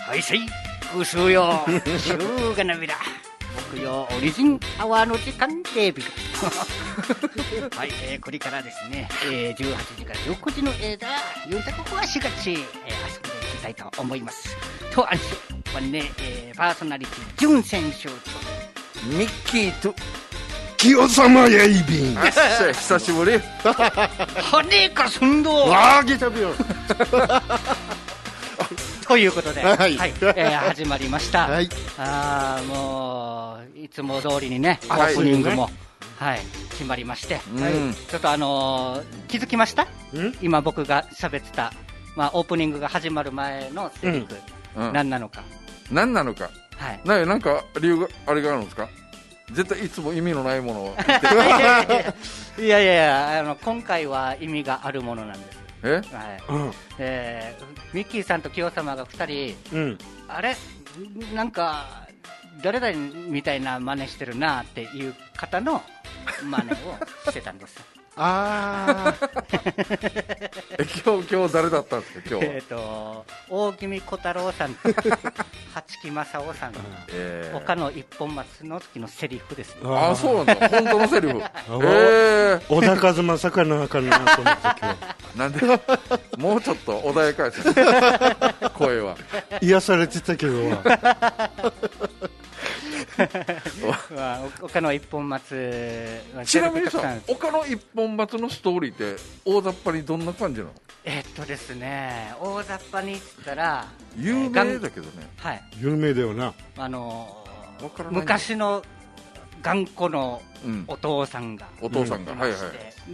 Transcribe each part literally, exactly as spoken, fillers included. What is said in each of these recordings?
はいせいぐすうよしゅうがなびら木曜オリジンアワーの時間でビルはい、えー、これからですね、えー、じゅうはちじからじゅうくじの間ユンタココはしがち、えー、遊んでいきたいと思いますと安心はね、えー、パーソナリティジュン選手とミッキーと清様やいびんあっしゃ久しぶりはねえかすんどわあギタビオということで、 はいはい、えー、始まりました、 はい、 あもういつも通りにねオはいープニングも、はい、決まりまして、 うんはい、ちょっとあのー、気づきました今僕が喋ってた、まあ、オープニングが始まる前のセリフ、 うん、 何なのか何なのか、はい、ななんか理由があれがあるんですか絶対いつも意味のないものを言ってるいやいやいやあの今回は意味があるものなんですえ、 はいうんえー、ミッキーさんと清様がふたり、うん、あれなんか誰々みたいな真似してるなっていう方の真似をしてたんですあえ今日今日誰だったんですか今日はえっと大宜味小太郎さんと八木正夫さんの、えー、岡野一本松の時のセリフですねああそうなんだ本当のセリフえー、小田和正かなあかんなと思って今日なんでもうちょっと穏やかです声は癒されてたけどまあ、岡野一本松ちなみにさ岡野一本松のストーリーって大雑把にどんな感じなのえー、っとですね大雑把に言ったら有名だけどね、 はい、 有名だよなあのー、昔の頑固のお父さんが、 うん、お父さんが、はいはい、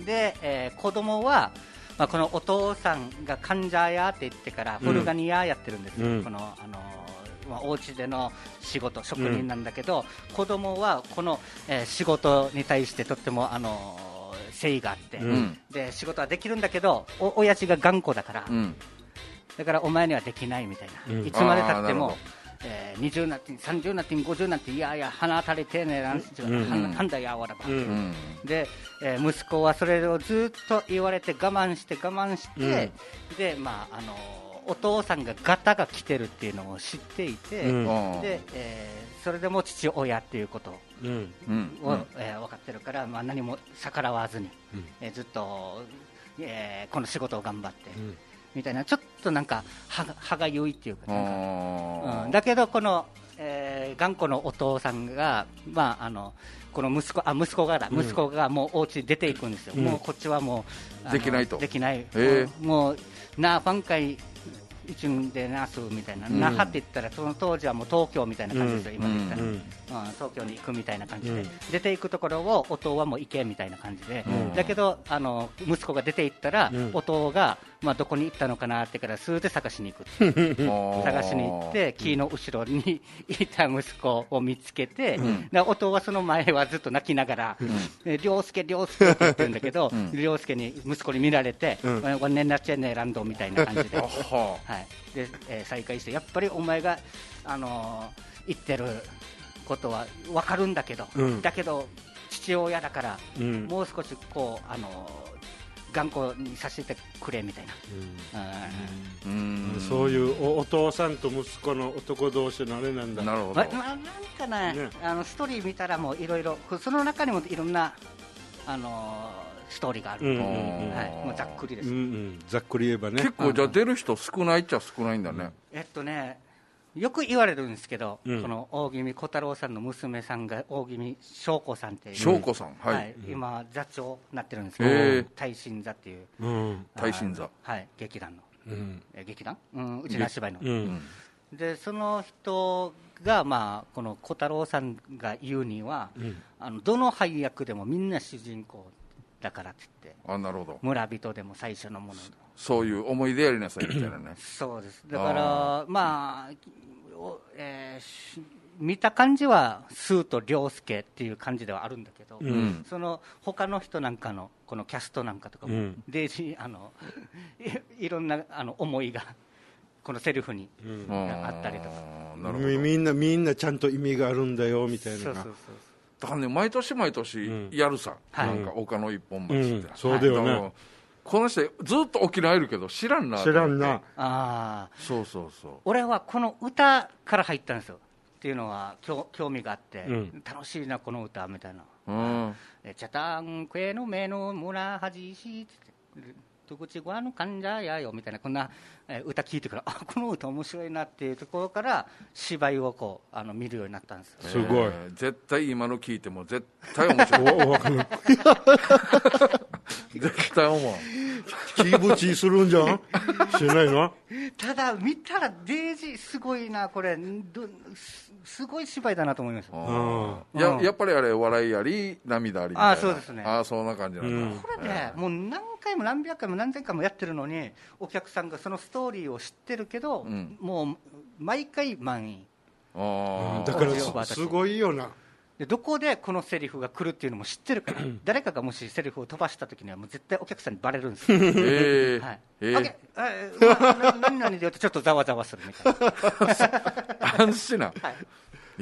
で、えー、子供はまあ、このお父さんが患者やって言ってからフルガニ屋やってるんですよ、うん、このあのまあ、お家での仕事職人なんだけど、うん、子供はこの、えー、仕事に対してとってもあのー、誠意があって、うん、で仕事はできるんだけどお親父が頑固だから、うん、だからお前にはできないみたいな、うん、いつまでたってもえー、にじゅうなってさんじゅうなってごじゅうなっていやいや鼻当たり丁寧なんですよ、うん、なんだやわらば、うん、で、えー、息子はそれをずっと言われて我慢して我慢して、うん、でまああのお父さんがガタが来てるっていうのを知っていて、うん、で、えー、それでも父親っていうことを、うんえー、分かってるから、まあ、何も逆らわずに、うんえー、ずっと、えー、この仕事を頑張って、うんみたいなちょっとなんか歯が、歯がゆいっていうかなんか、うん、だけどこの、えー、頑固のお父さんが、まあ、あのこの息子あ息子がだ、うん、息子がもうお家出ていくんですよ、うん、もうこっちはもうできないとできない、えー、もうなあファン会一軍でなすみたいな、うん、那覇って言ったらその当時はもう東京みたいな感じですよ、うん、今で言ったら、うんうん、東京に行くみたいな感じで、うん、出ていくところを音はもう行けみたいな感じで、うん、だけどあの息子が出て行ったら、うん、音が、まあ、どこに行ったのかなってから数で探しに行く探しに行って木の後ろにいた息子を見つけて、うん、で音はその前はずっと泣きながら、うん、涼介涼介って言ってるんだけど、うん、涼介に息子に見られて、うん、ワンネンナチェンネランドみたいな感じで、はいでえー、再会してやっぱりお前が、あのー、言ってることは分かるんだけど、うん、だけど父親だから、うん、もう少しこう、あのー、頑固にさせてくれみたいな、 うんうん、そういうお、お父さんと息子の男同士のあれなんだ。 なるほど、 ままあ、なんかね、ねあのストーリー見たらもういろいろその中にもいろんな、あのーストーリーがある、うんうんうんはい、もうざっくりです、うんうん、 ざっくり言えばね結構じゃあ出る人少ないっちゃ少ないんだね、うん、 えっとねよく言われるんですけど、うん、この大宜味小太郎さんの娘さんが大宜味翔子さんっていう翔子さん、はいはい、 今座長になってるんですけど、えー、大新座っていう、うん、 大新座、 はい、劇団の、うんえ劇団、うん、うちの芝居の、うん、でその人が、まあ、この小太郎さんが言うには、うん、あのどの配役でもみんな主人公だからって言って、 あ、なるほど、 村人でも最初のもの、 そういう思い出やりなさいみたいなねそうです、だからまあ、えー、見た感じはスーと涼介っていう感じではあるんだけど、うん、その他の人なんかのこのキャストなんかとかも、うん、であの い, いろんなあの思いがこのセリフに、うん、あったりとか、 なるほど、みんなみんなちゃんと意味があるんだよみたいな。 そうそうそう、 だからね、毎年毎年やるさ、うん、なんか岡野一本橋って、うん、 そうだよね、 この人ずっと沖縄いるけど知らんな。 知らんな。 ああ、 そうそうそう。 俺はこの歌から入ったんですよ。っていうのは興興味があって、うん、楽しいなこの歌みたいな。うん。チャタンクエの目の村はじしと口ごわの患者やよみたいなこんな歌聞いてからあこの歌面白いなっていうところから芝居をこうあの見るようになったんですよ。 すごい。 絶対今の聞いても絶対面白い。絶対思う。 気ぶちするんじゃんしないの。 ただ見たらデイジーすごいなこれすごい芝居だなと思います。 や, やっぱりあれ笑いあり涙ありみたいな。 あそうですね。 あそんな感じなんだ、うん、 これね、えー、もう何回も何百回も何千回もやってるのにお客さんがそのストーリーを知ってるけど、うん、もう毎回満員。 あだからすごいよな。 でどこでこのセリフが来るっていうのも知ってるから誰かがもしセリフを飛ばした時にはもう絶対お客さんにバレるんですよ。えーはいえー、あ何々で言うとちょっとざわざわするみたいな。安心な、はい、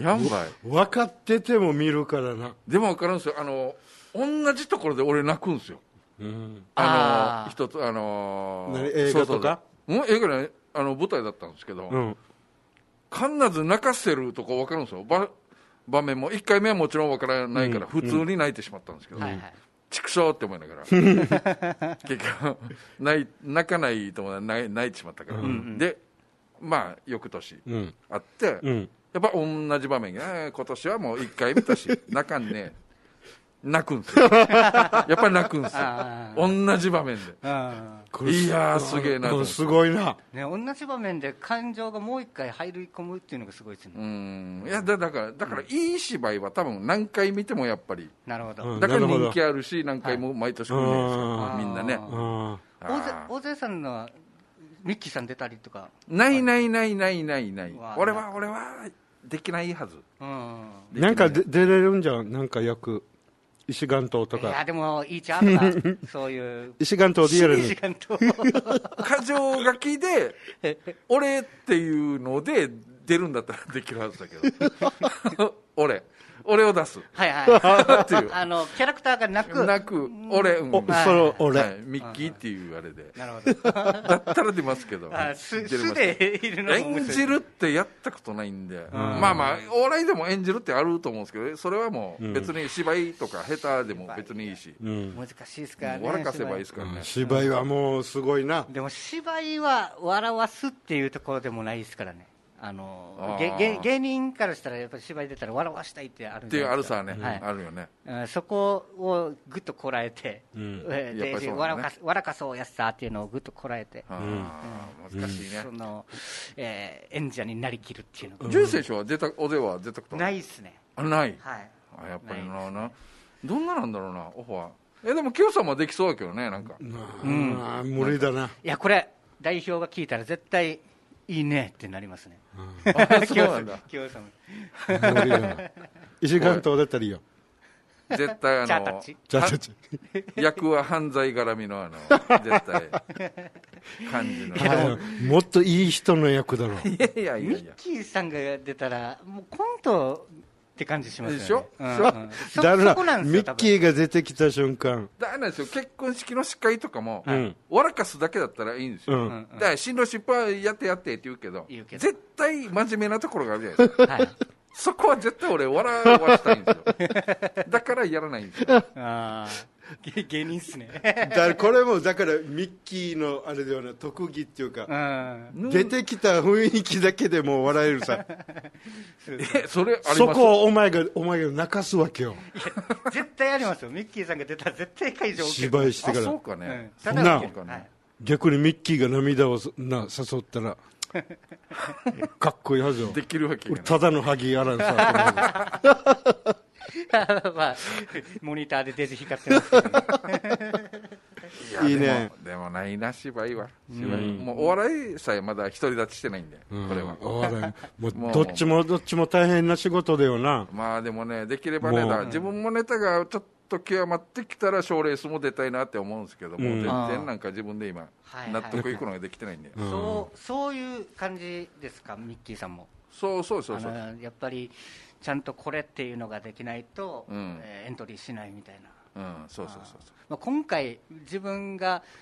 やばい。 分かってても見るからな。 でも分かるんですよ。あの同じところで俺泣くんですよ、うん、あの一つあのー、映画とかそうそう映画ねあの舞台だったんですけど、うん、必ず泣かせるとこ分かるんですよ。場面もいっかいめはもちろん分からないから普通に泣いてしまったんですけど、畜生って思いながら結局泣かないと思う泣いてしまったから、うん、でまあ翌年あって、うん、やっぱ同じ場面が、えー、今年はもういっかい見たし泣かんね泣くんですよ。やっぱり泣くんですよ。同じ場面で。いやーすげえなと思って。 すごいな、 ね、同じ場面で感情がもう一回入り込むっていうのがすごいですね。 うんいや だ, だからだからいい芝居は多分何回見てもやっぱり、 なるほど。 だから人気あるし何回も毎年来るんじゃないですか、みんなね。 大勢さんのミッキーさん出たりとかないないないないないない。俺は俺はできないはず。うん、 なんかで出れるんじゃん。なんか役石岩島とか。 いやでもいいちゃうかそういう石岩島リアルに石岩島箇条書きで俺っていうので出るんだったらできるはずだけど俺俺を出すはいはいっていうあのキャラクターがなくなく俺、うんおその俺、 はい、ミッキーっていうあれでなるほどだったら出ますけどあす素でいるの演じるってやったことないんで、うん、まあまあお笑いでも演じるってあると思うんですけどそれはもう別に芝居とか下手でも別にいいし、 うん、難しいですからね。 笑かせばいいですからね、 うん、芝居はもうすごいな。 でも芝居は笑わすっていうところでもないですからね。あのあげ芸人からしたらやっぱり芝居出たら笑わしたいってあるんじゃないですかっていうあるさね、はい、あるよね、 うん、そこをぐっとこらえて、うん、でやっぱりそう、ね、笑か笑かそうやつさっていうのをぐっとこらえて、うんうん、難しいね、 その、えー、演者になりきるっていうの。 ジュン選手は出たおでは出たことないですね。 あない、 はい、 あやっぱりななどんななんだろうなオファー。えでも清さんもできそうだけどねなんか、 うん、無理だな。 いやこれ代表が聞いたら絶対いいねってなりますね。 うん、あそうなんだ。 清さん石岩島だったらいいよ。 絶対あのチャータッチチャータッチ役は犯罪絡みのあの絶対感じの。 いやもっといい人の役だろう。 いやいやいやいや。 ミッキーさんが出たらもうコントって感じしますよね。 でしょ、 うんうん、そだからそこなんですよ。 ミッキーが出てきた瞬間だなんですよ。結婚式の司会とかも、うん、笑かすだけだったらいいんですよ、うん、だから新郎新婦はやってやってって言うけど、言うけど絶対真面目なところがあるじゃないですか、はい、そこは絶対俺笑わしたいんですよだからやらないんですよ。 あ芸人っすねだこれもだからミッキーのあれではな特技っていうか、うん、出てきた雰囲気だけでもう笑えるさえそれあります。 そこをお前がお前が泣かすわけよ。 いや絶対ありますよ。ミッキーさんが出たら絶対会場 OK。 芝居してから。あそうかね、 うん、 な、はい、逆にミッキーが涙をな誘ったらかっこいいはずよ。 できるわけただのハギやらんさまあ、モニターでデジ光ってますけど、ね、 いいね。 でも、でもないな芝居は芝居、うん、もうお笑いさえまだ独り立ちしてないんで、うん、これはお笑いもうどっちもどっちも大変な仕事だよな。 まあでもねできればねだ自分もネタがちょっと極まってきたら賞レースも出たいなって思うんですけども、うん、全然なんか自分で今納得いくのができてないんで、 はいはい、そうそういう感じですかミッキーさんも。 そうそうそうそう。 やっぱりちゃんとこれっていうのができないと、うんえー、エントリーしないみたいな。 うん、そうそうそうそう。 まあ、今回自分が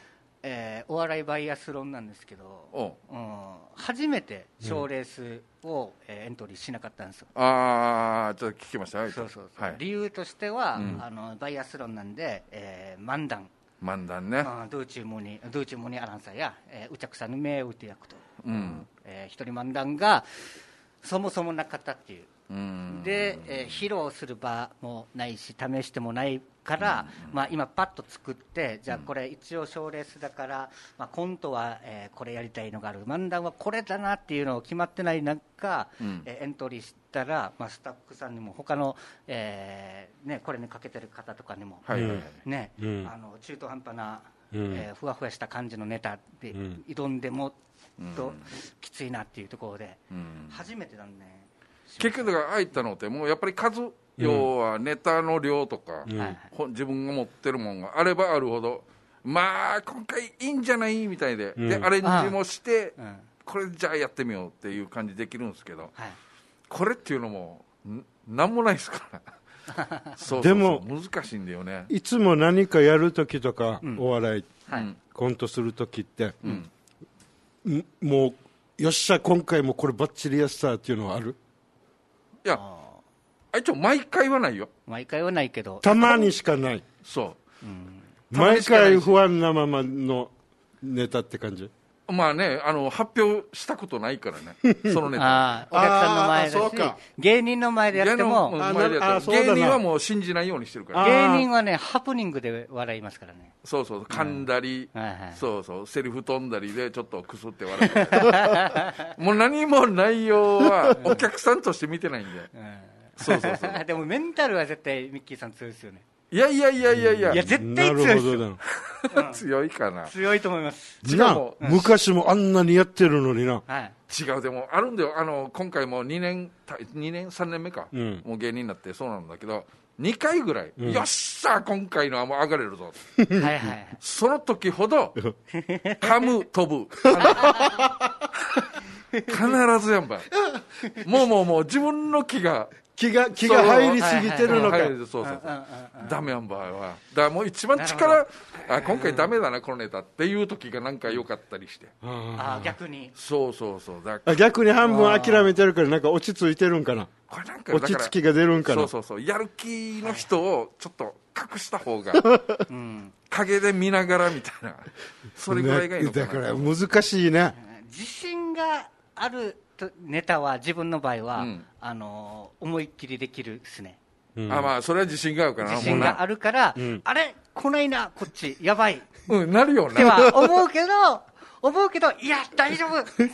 えー、お笑いバイアスロンなんですけど、うん、初めて賞レースを、うんえー、エントリーしなかったんですよ。 ああ、ちょっと聞きました。 そうそうそう、はい、理由としては、うん、あのバイアスロンなんで、えー、漫談漫談ね、 ドゥーチューモニドゥーチューモニアナウンサーや、えー、うちゃくさんの名打って役と、うんえー、一人漫談がそもそもなかったっていう、うんで、えー、披露する場もないし試してもないから、うんまあ、今パッと作ってじゃあこれ一応賞レースだから、まあ、コントは、えー、これやりたいのがある漫談はこれだなっていうのを決まってない中、うんえー、エントリーしたら、まあ、スタッフさんにも他の、えーね、これにかけてる方とかにも、はいねうん、あの中途半端な、うんえー、ふわふわした感じのネタで挑んでも、うん、ときついなっていうところで、うん、初めてなんね結局が入ったのってもうやっぱり数、うん、要はネタの量とか、うん、自分が持ってるもんがあればあるほどまあ今回いいんじゃないみたいで、うん、でアレンジもして、うん、これじゃあやってみようっていう感じできるんですけど、はい、これっていうのもなんもないですからそうそうそうでも難しいんだよね。 いつも何かやるときとか、うん、お笑い、はい、コントするときって、うん、もうよっしゃ今回もこれバッチリやったっていうのはある？ いや一応毎回はないよ。 毎回はないけどたまにしかない。 そう、 うん、毎回不安なままのネタって感じ。 まあねあの発表したことないからねそのネタあお客さんの前だし芸人の前でやっても芸人はもう信じないようにしてるから芸人はねハプニングで笑いますからね。 そうそう噛んだり、うんはいはい、そうそうセリフ飛んだりでちょっとクスって笑うもう何も内容はお客さんとして見てないんで、うん、そうそうそうでもメンタルは絶対ミッキーさん強いですよね。 いやいやいやいやいや、 いや絶対強いですよ、 うん、強いかな。 強いと思います。 違うも、うん、昔もあんなにやってるのにな、 はい、違うでもあるんだよ。あの今回もにねんにねんさんねんめか、うん、もう芸人になってそうなんだけどにかいぐらい、うん、よっしゃ今回のはもう上がれるぞはいはい、はい、その時ほど噛む飛ぶ必ずやんばもうもうもう自分の気が気が気が入りすぎてるのか。 そうそうそうダメやんばはだからもう一番力あ今回ダメだなこのネタっていう時がなんか良かったりしてあ逆にそうそうそうだあ逆に半分諦めてるからなんか落ち着いてるんかな。これなんか落ち着きが出るんかな。 そうそうそうやる気の人をちょっと隠した方が、うん、影で見ながらみたいなそれぐらいがいいのかな。 だから難しいね。 自信があるネタは自分の場合は、うん、あの思いっきりできるですね、 うん、あまあそれは自信があるから自信があるから、うん、あれ来ないなこっちやばい、 うん、なるよねっては思うけど思うけどいや大丈夫って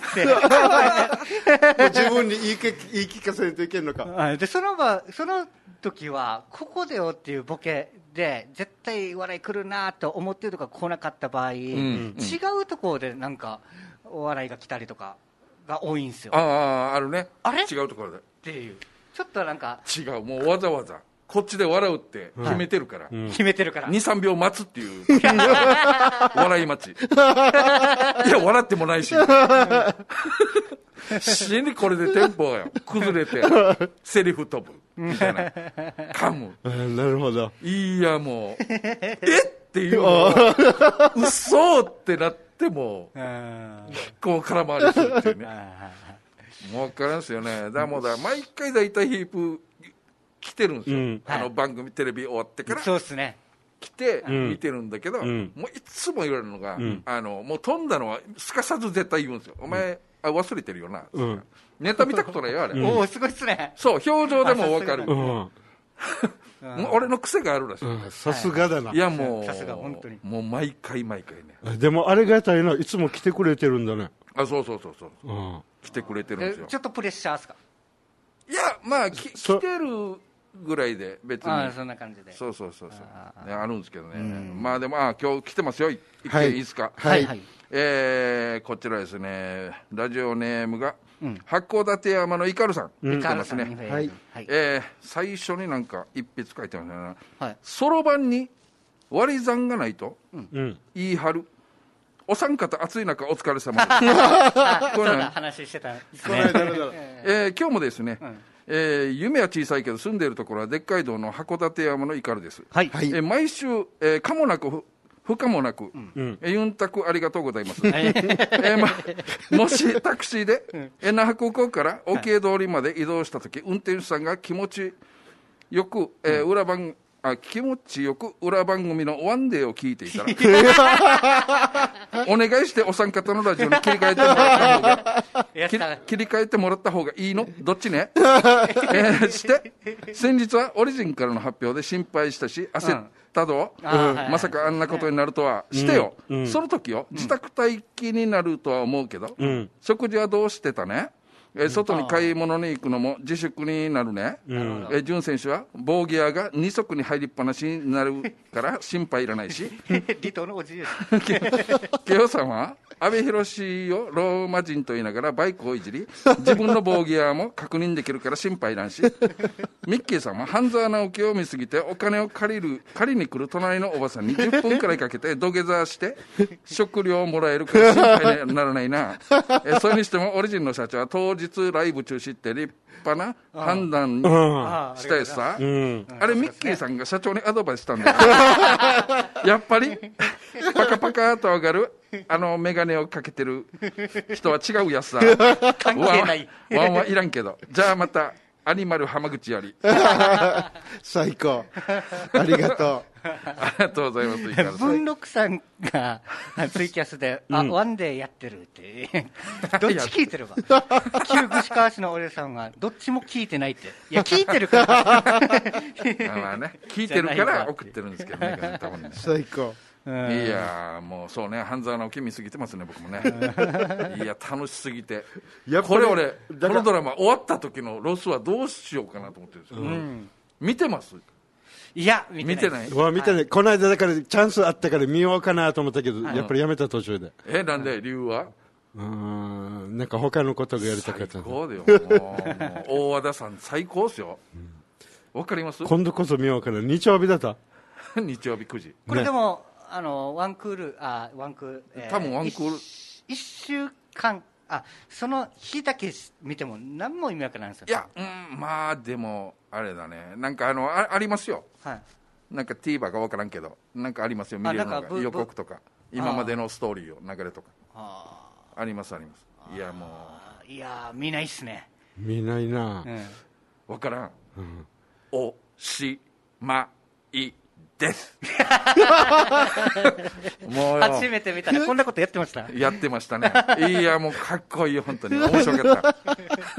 自分に言い言い聞かせないといけんのか。 でその場その時はここでよっていうボケで絶対笑い来るなと思ってるとか来なかった場合、うん、違うところでなんかお笑いが来たりとかが多いんですよ。 あああるね。 あれ違うところでっていうちょっとなんか違うもうわざわざこっちで笑うって決めてるから、 うん、決めてるから にさんびょう待つっていう笑い待ちいや笑ってもないし死にこれでテンポが崩れてセリフ飛ぶみたいな噛むなるほど。 いやもうえっていうのは嘘ってなってでもこう空回りするっていうねもう分からんすよね。だもうだ毎回だいたいヒープ来てるんですよ、うん、あの番組テレビ終わってからそうですね来て見てるんだけど、うん、もういつも言われるのが、うん、あのもう飛んだのはすかさず絶対言うんですよ。お前、あ忘れてるよな、うん、ネタ見たことないよあれ、 おおすごいっすね。 そう表情でも分かるもう俺の癖があるらしい。 さすがだな。 いやもうさすが本当にもう毎回毎回ね。 でもありがたいのいつも来てくれてるんだね。 あそうそうそうそう、うん、来てくれてるんですよ。 ちょっとプレッシャーですか。 いやまあき来てるぐらいで別にあそんな感じでそうそうそうそうあ, ね、あるんですけどね。まあでもあ今日来てますよ一回いいですか。 はい、はい、 えー、こちらですねラジオネームが函館山のイカルさん、うん、来てますね。 はい、 えー、最初になんか一筆書いてますね。そろばんに割り算がないと、うん、言い張るお三方暑い中お疲れ様ですこれ、ね、話してたんですねえー、今日もですね、うんえー、夢は小さいけど住んでいるところはでっかい道の函館山のイカルです、 はいえー、毎週、えー、かもなく不可もなく、うん、ユンタクありがとうございます、えーま、もしタクシーで、うん、え那覇空港から沖江通りまで移動したとき、運転手さんが気持ちよく、えー、裏番あ気持ちよく裏番組のワンデーを聞いていたらお願いしてお三方のラジオに切り替えてもらった方が切り替えてもらった方がいいのどっちね、えー、して先日はオリジンからの発表で心配したし焦ったぞ、うん、まさかあんなことになるとは、うん、してよ、うん、その時よ自宅待機になるとは思うけど、うん、食事はどうしてたね、えー、外に買い物に行くのも自粛になるね、うん、えー、潤選手は棒ギアがに足に入りっぱなしになるから心配いらないし離島のおじいケオさんは阿部寛をローマ人と言いながらバイクをいじり自分の棒ギアも確認できるから心配いらんしミッキーさんは半沢直樹を見すぎてお金を借りる借りに来る隣のおばさんにじゅっぷんくらいかけて土下座して食料をもらえるから心配にならないなえそれにしてもオリジンの社長は当日ライブ中止って立派な判断したやつさ、うん、あれミッキーさんが社長にアドバイスしたんだよやっぱりパカパカと上がるあのメガネをかけてる人は違うやつさ関係ないワンはいらんけどじゃあまたアニマル浜口より最高ありがとうありがとうございます文禄さんがツイキャスで、うん、あワンデーやってるってどっち聞いてれば旧串川市のお礼さんはどっちも聞いてないっていや聞いてるからまあね聞いてるから送ってるんですけどね多分ね最高いやもうそうね半沢直樹見すぎてますね僕もねいや楽しすぎてこれ俺このドラマ終わった時のロスはどうしようかなと思ってるんですけど、うん、見てます？ いや見てない見てない見てない、はい、この間だからチャンスあったから見ようかなと思ったけど、はい、やっぱりやめた途中でえなんで理由はうーんなんか他のことがやりたかった最高だよもうもう大和田さん最高ですよわ、うん、かります今度こそ見ようかな日曜日だった日曜日くじこれでも、ねあのワンクールあワンクール、 えー、多分ワンクールいっしゅうかんあその日だけ見ても何も意味わからないんですよいやうんまあでもあれだねなんかあの あ, ありますよ、はい、なんか TVer かわからんけどなんかありますよ見れるのが予告とか今までのストーリーを流れとか あ, ありますありますいやもういや見ないっすね見ないな、 うん、わからん、うん、おしまいですもう初めて見たらこんなことやってましたやってましたねいやもうかっこいいよ本当に面白かった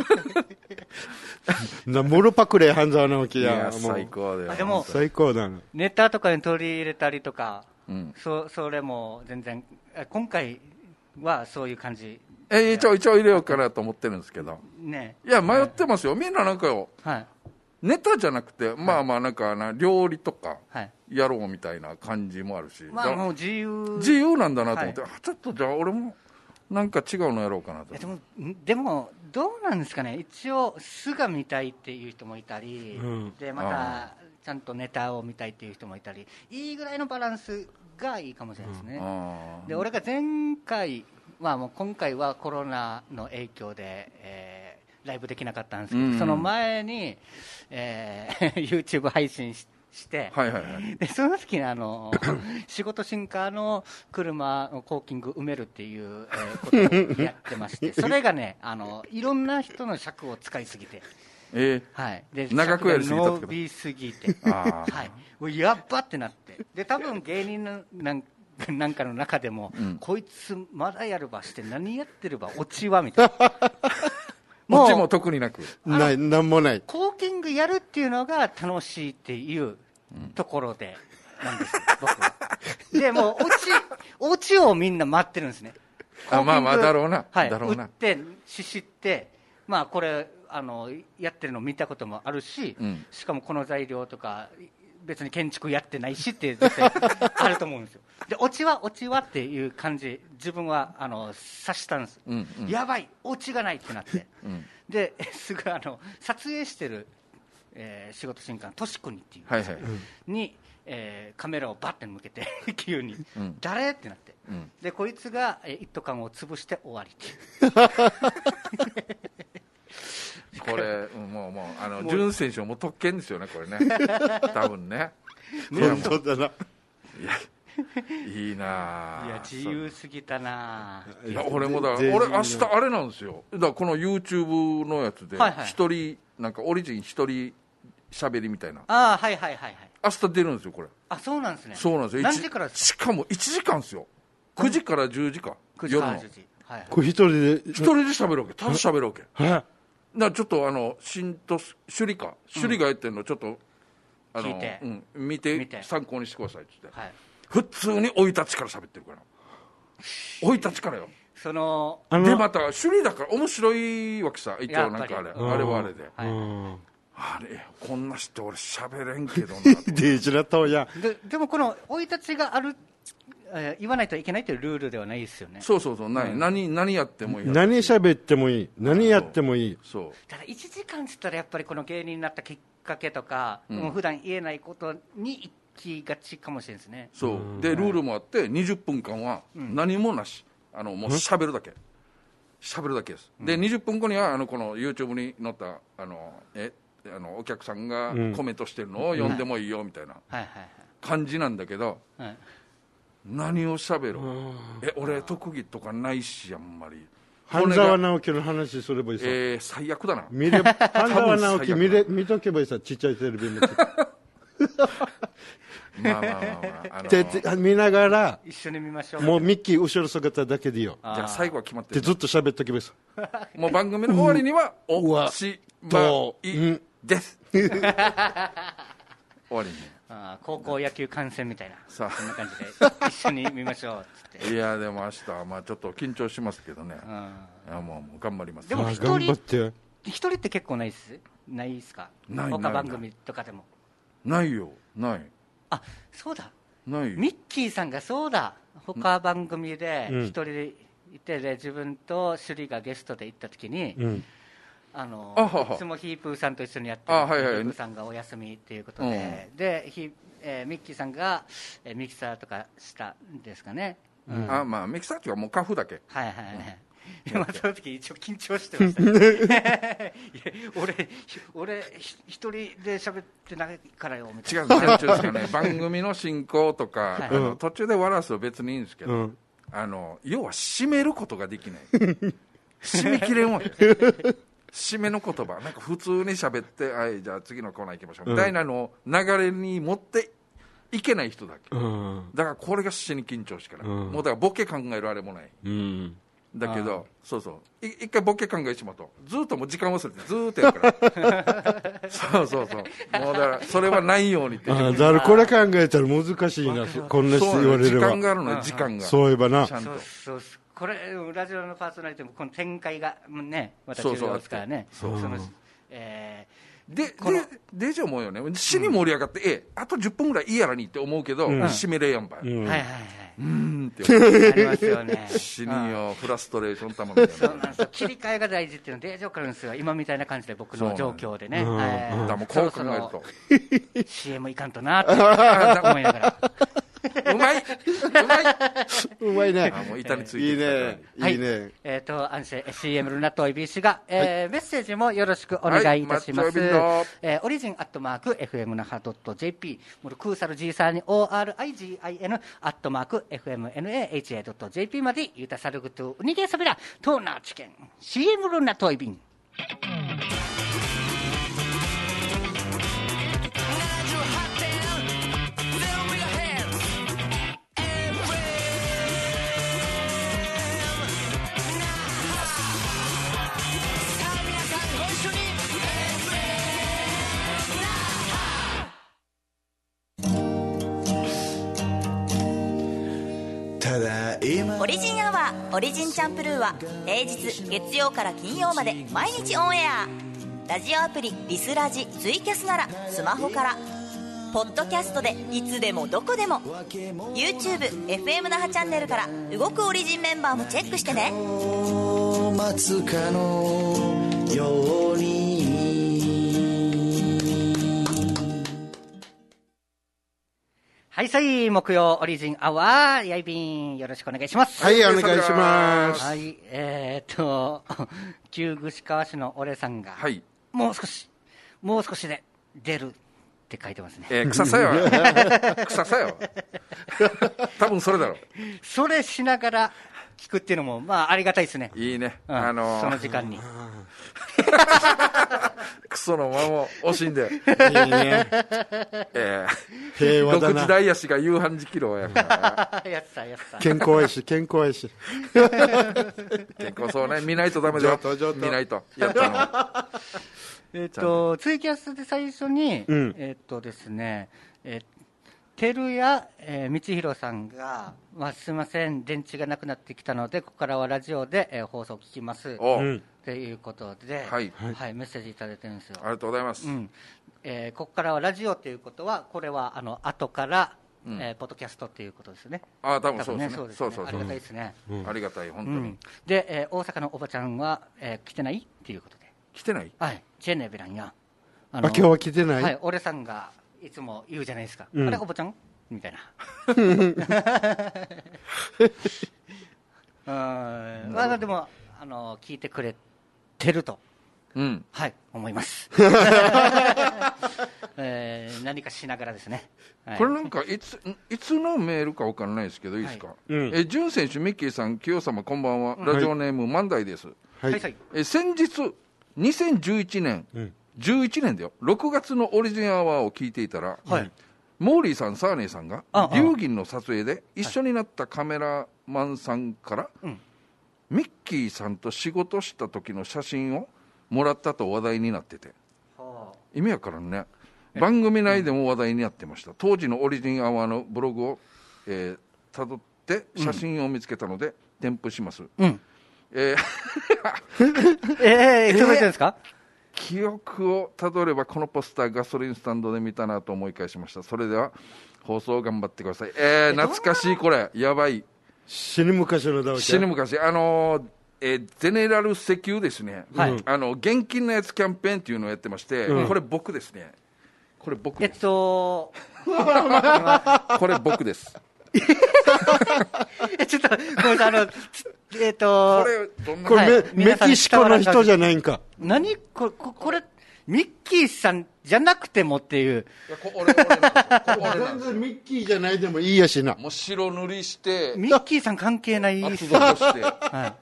なモロパクレ半沢直樹やいや最高だよでも最高だなネタとかに取り入れたりとか、うん、そ, それも全然今回はそういう感じえ一応一応入れようかなと思ってるんですけどねいや迷ってますよみんななんかよ、はいネタじゃなくて、まあまあなんかな料理とかやろうみたいな感じもあるし、 まあもう自由自由なんだなと思って、はい、ちょっとじゃあ俺もなんか違うのやろうかなと。 でもでもどうなんですかね一応素が見たいっていう人もいたり、うん、でまたちゃんとネタを見たいっていう人もいたりいいぐらいのバランスがいいかもしれないですね、うん、で俺が前回、まあ、もう今回はコロナの影響で、えーライブできなかったんですけど、うん、その前に、えー、YouTube 配信 し, して、はいはいはい、でその時にあの仕事進化の車のコーキング埋めるっていう、えー、ことをやってましてそれがねあのいろんな人の尺を使いすぎて、 えーはい、で長くやりすぎた伸びすぎてはい、もうやっばってなってで多分芸人のなんかなんかの中でも、うん、こいつまだやるばして何やってればオチはみたいなオチも特になくないなんもないコーキングやるっていうのが楽しいっていうところでなんですよ、うん、僕はでもうオチオチをみんな待ってるんですねあまあまあだろうな、 はい、 だろうな打ってししってまあこれあのやってるの見たこともあるし、うん、しかもこの材料とか別に建築やってないしって絶対あると思うんですよでオチはオチはっていう感じ自分はあの察したんです、うんうん、やばいオチがないってなって、うん、ですぐあの撮影してる、えー、仕事新刊としくにっていう、はいはい、に、えー、カメラをバッて向けて急に、うん、誰ってなって、うん、でこいつが、えー、一斗缶を潰して終わりってこれもうもうあの潤選手はもう特権ですよねこれね多分ね本当だないやいいな。 いや自由すぎたな。 いや俺もだ俺明日あれなんですよ。だからこの YouTube のやつで一人なんかオリジン一人喋りみたいな。 ああはいはいはいはい。 明日出るんですよこれ。 あそうなんですね。 そうなんですよ。 何時からですか。 しかもいちじかんですよ。くじからじゅうじか。 くじからじゅうじ。 はい。これ一人で一人で喋るわけ。ただ喋るわけ。はい。なちょっとあの新都首里か首里がやってるのちょっとあのうん見て参考にしてくださいって言って。はい。普通に生い立ちから喋ってるから生い立ちからよ。 そのでまた首里だから面白いわけさ一応なんかあれあれはあれで、はい、あれこんな人俺喋れんけどなデジラとやで, でもこの生い立ちがある、えー、言わないといけないというルールではないですよね。 そうそうそうない、うん、何, 何やってもいい何喋ってもいい何やってもいい。 そうただいちじかんっつったらやっぱりこの芸人になったきっかけとか、うん、もう普段言えないことにきがちかもしれないですね。 そうでルールもあってにじゅっぷんかんは何もなし、あのもう喋るだけ喋るだけです、うん、でにじゅっぷんごにはあのこの YouTube に載ったあのえあのお客さんがコメントしてるのを読んでもいいよみたいな感じなんだけど、はいはいはい、何を喋ろうえ俺特技とかないしあんまり。 半沢直樹の話すればいいさ、 えー、最悪だな見れ半沢直樹見れ見とけばいいさちっちゃいテレビ見てまあまあまあまあ、あのー、見ながら一緒に見ましょう。 もうミッキー後ろ姿だけでいいよ。 じゃあ最後は決まってるでずっと喋っとけばいいさもう番組の終わりにはおしまいです終わりにあ高校野球観戦みたいなさあそんな感じで一緒に見ましょうっつっていやでも明日はまあちょっと緊張しますけどね、うん、いやもうもう頑張ります。 でも一人一人って結構ないですないですか。 ない他番組とかでもないよないあそうだないミッキーさんがそうだ他番組で一人でいてで自分と首里がゲストで行った時に、うん、あのいつもヒープーさんと一緒にやってる、はいはい、ヒープーさんがお休みということで、うん、でヒ、えー、ミッキーさんが、えー、ミキサーとかしたんですかね、 うん、あまあミキサーっていうかもうカフだけはいはいはい、うんでまあ、その時一応緊張してましたね俺俺一人で喋ってないからよみたいな。 違うなんていうんですかね番組の進行とか、はい、あの途中で笑わすと別にいいんですけど、うん、あの要は締めることができない締めきれんわ締めの言葉なんか普通に喋ってはいじゃあ次のコーナー行きましょう、うん、みたいなのを流れに持っていけない人だけ、うん、だからこれが死に緊張しから、うん、もうだからボケ考えるあれもない、うんだけどそうそう一回ボケ考えてしまうとずっともう時間忘れてずっとやるからそうそうそうもうだからそれはないようにってあだからこれ考えたら難しいなこんな人言われれば時間があるの時間がそういえばなちゃんとそうそうこれラジオのパーソナリティもこの展開がねまた重要ですからねそうそうえー、でででじゃ思うよね死に盛り上がって、うん、えあとじゅっぷんぐらいいいやらにって思うけど、うん、締めれやんばい、うん、はいはいはいうんってありますよね死によフラストレーションたまみたいなそうなんですよ切り替えが大事っていうのデージ分かるんですよ今みたいな感じで僕の状況でね、うんはい、だもうこう考えるとシーエム いかんとなって思いながらうまいうまいうまいねあもう板についていいねいいね、はい、 えっ、ー、とアンシェ シーエム ルナトイビー氏が、えーはい、メッセージもよろしくお願いいたします、はいえー、オリジンアットマーク エフエムナハ ドット ジェーピー もうクーサル G サーに オーアールアイジーアイエヌ アットマーク エフエムエヌエーエイチエー ドット ジェーピー までユタサルグトゥウニゲサビラトーナーチケン シーエム ルナトイビンオリジンアワーオリジンチャンプルーは平日月曜から金曜まで毎日オンエアラジオアプリリスラジツイキャスならスマホからポッドキャストでいつでもどこでも YouTube エフエム 那覇チャンネルから動くオリジンメンバーもチェックしてね待つかのようにはいさい木曜オリジンアワーやいびんよろしくお願いします。 はいお願いします。 はいえー、っと旧串川市の俺さんが、 はい、 もう少しもう少しで出るっって書いてますね。 えー、草さよ草さよ多分それだろう。 それしながら聞くっていうのもまあありがたいですね。 いいね、 うん、 あのー、 その時間にクソのまま惜しんでいいね、えー、 平和だな。 六時大やしが夕飯時キロやからやったやった健康やし健康やし健康そうね、見ないとダメだよ。見ないとやったのえっとツイキャスで最初に、うん、えっとですね、えー照屋、えー、道弘さんが、まあ、すみません、電池がなくなってきたので、ここからはラジオで、えー、放送を聞きますということで、はいはい、メッセージいただいてるんですよ。 ありがとうございます。 うんえー、ここからはラジオということは、これはあの後から、うんえー、ポッドキャストということですね。 ああ、多分そうですね。 そうですね。ありがたいですね。 うん、ありがたい、本当に。うん、 で、えー、大阪のおばちゃんは、えー、来てないっていうことで。 来てない？ はい、チェネベランや。 あのあ、今日は来てない？ はい、俺さんがいつも言うじゃないですか。うん、あれ、おばちゃんみたいな。うん、まあでもあの聞いてくれてると、うん、はい思います。えー、何かしながらですね。 はい、これなんかいついつのメールかわからないですけど、いいですか。はい、えジュン選手、ミッキーさん、清様こんばんは。ラジオネーム、はい、万代です。はい、え先日にせんじゅういちねん、うん、じゅういちねんだよ。ろくがつのオリジンアワーを聞いていたら。はい、モーリーさん、サーネーさんが龍銀の撮影で一緒になったカメラマンさんから、はい、ミッキーさんと仕事した時の写真をもらったと話題になってて、はあ、意味やからね、番組内でも話題になってました。当時のオリジンアワーのブログを、えー、辿って写真を見つけたので、うん、添付します。うん、えー、えー、いつのですか？ 記憶をたどればこのポスターガソリンスタンドで見たなと思い返しました。それでは放送頑張ってください。えー、懐かしい。これやばい、 死に昔のだわけ。 死に昔、あのーえー、ゼネラル石油ですね、はい、あの現金のやつキャンペーンっていうのをやってまして、うん、これ僕ですね。これ僕です。 えっとこれ僕ですちょっとごめんなさい、あのえっとこれどんな、 これ、はい、メ, メキシコの人じゃないんか。 何これ、これミッキーさんじゃなくてもっていう。 いやこ俺俺全然ミッキーじゃないでもいいやしな。 もう白塗りしてミッキーさん関係ない圧読して、 はい、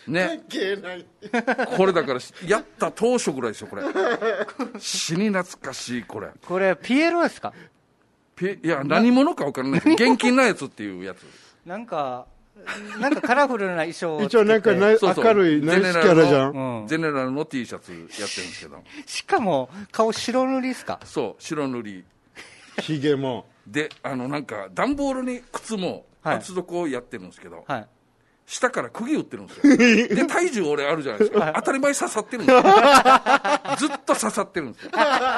ね、 関係ないこれだからやった当初ぐらいですよ。これ死に懐かしい。これこれピエロですか？ ピいや何者か分からない。現金なやつっていうやつなんかなんかカラフルな衣装を一応なんかなそうそう明るいナイスキャラじゃん、 うん、ゼネラルの T シャツやってるんですけどしかも顔白塗りですか？ そう白塗りひげもで、あのなんか段ボールに靴も厚底をやってるんですけど、はい、下から釘打ってるんですよで体重俺あるじゃないですか、はい、当たり前刺さってるんですよずっと刺さってるんですよ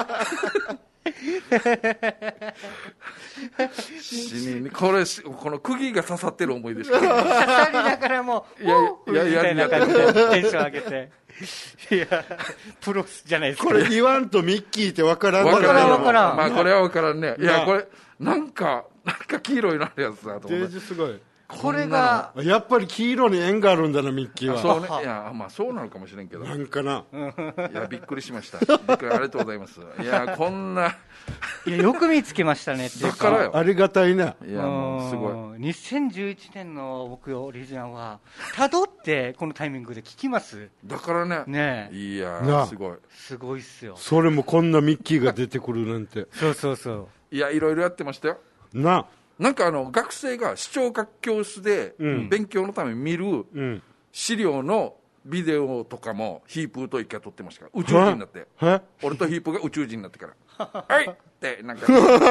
死にこれこの釘が刺さってる思い出しか刺さりながらもいやいやいやみたいな感じでテンション上げていやプロじゃないですか。 これ言わんとミッキーって分からん分からん分からん、まあこれは分からんね。いやこれなんかなんか黄色いなるやつだと思って。 デージすごい。 これがやっぱり黄色に縁があるんだなミッキーは。 そうね。いやまあそうなのかもしれんけど。 なんかな。 いやびっくりしました。びっくりありがとうございます。いやこんないやよく見つけましたねっていうか。 だからよ。ありがたいね。 いやもうすごい。 にせんじゅういちねんの僕オリジナルはたどってこのタイミングで聞きます。 だからね。 ねいやすごい。 すごいっすよ。 それもこんなミッキーが出てくるなんて。 そうそうそう。 いやいろいろやってましたよ。 な。 なんかあの学生が視聴覚教室で勉強のために見る資料のビデオとかもヒープーと一回撮ってましたから、宇宙人になって、俺とヒープーが宇宙人になってからはいってなんか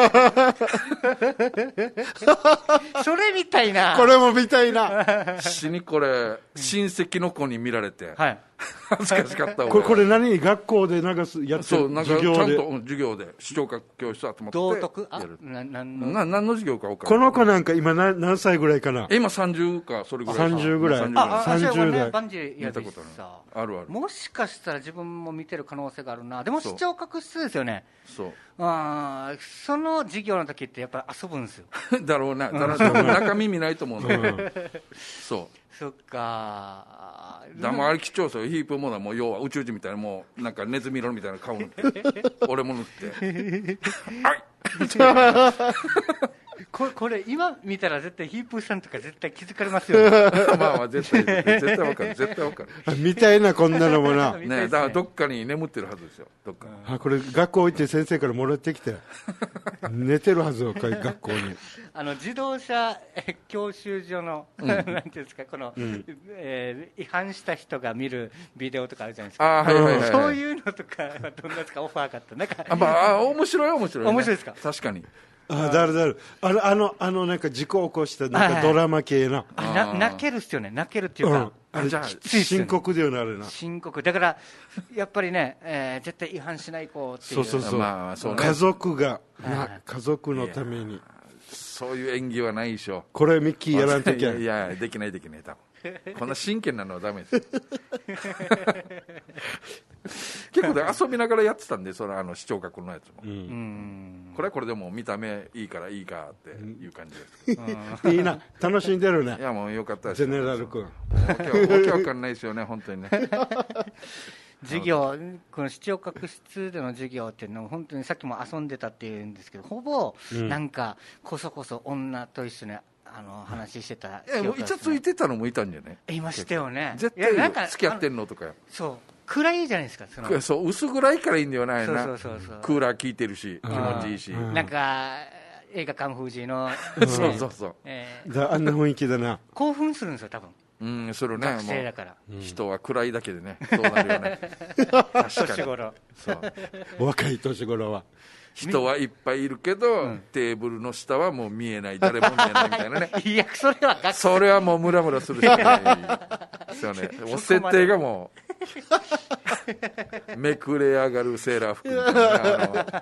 それみたいな、 これもみたいな死にこれ親戚の子に見られて、はい、恥ずかしかったこれこれ何学校で流すやつ、 そうなんかちゃんと授業で視聴覚教室集まって道徳やる。 な何のな何の授業か分からこの子なんか今何何歳ぐらいかな。 今さんじゅうかそれぐらい。 さんじゅうぐらい。 ああ、 さんじゅう代。 バンジーやったことあるある。 もしかしたら自分も見てる可能性があるな。でも視聴覚室ですよね。 そう。 あその授業の時ってやっぱり遊ぶんですよだろうな。だろう中身見ないと思うんだけど、うん、そうそっかだもあれ貴重ですよ。ヒープもだもう要は宇宙人みたいなもうなんかネズミ色みたいな顔塗って俺も塗ってはいこ, これ今見たら絶対ヒープーさんとか絶対気づかれますよねまあまあ絶対絶対絶対わかる絶対わかるみたいなこんなのもなね、だからどっかに眠ってるはずですよ。どっかあこれ学校行って先生からもらってきて寝てるはずよ学校にあの自動車教習所の、うん、なんていうんですかこの、うんえー、違反した人が見るビデオとかあるじゃないですか。 あ、はいはいはいはい、 そういうのとかどんなですかオファーがあったなんかあ、まあ、あ面白い面白い、ね、 面白いですか。 確かにあだるだるあのあのあのなんか事故を起こしたなんかドラマ系な、 はいはい、な泣けるっすよね泣けるっていうか、うん、 あれじゃあ深刻だよねあれな深刻だからやっぱりね、えー、絶対違反しない子っていうそうそうそう、まあそうね、家族が、はい、家族のためにそういう演技はないでしょ。 これミッキーやらんときゃいやいやできないできない多分こんな真剣なのはダメです結構で遊びながらやってたんでそのあの視聴覚のやつも、うん、これはこれでも見た目いいからいいかっていう感じです、 うん、いいな楽しんでるね。 いやもうよかったですジェネラル君わけわかんないですよね本当にね授業この視聴覚室での授業っていうのは本当にさっきも遊んでたっていうんですけどほぼなんかこそこそ女と一緒にあの話してた、ね、 いやもうイチャついてたのもいたんじゃない。 いましたよね。 絶対なんか付き合ってんのとかそう暗いじゃないですか。そのそう薄暗いからいいんだよな。 そうそうそうそうクーラー効いてるし気持ちいいしなんか映画館風時の、 ね、そうそうそう、 えー、だあんな雰囲気だな。 興奮するんですよ多分。 うんそれね学生だからもう人は暗いだけでねそうなるよね確かに年頃そう若い年頃は人はいっぱいいるけど、うん、テーブルの下はもう見えない誰も見えないみたいなねいやそれはそれはもうムラムラするしかないですよね。もう設定がもうめくれ上がるセーラー服みたいな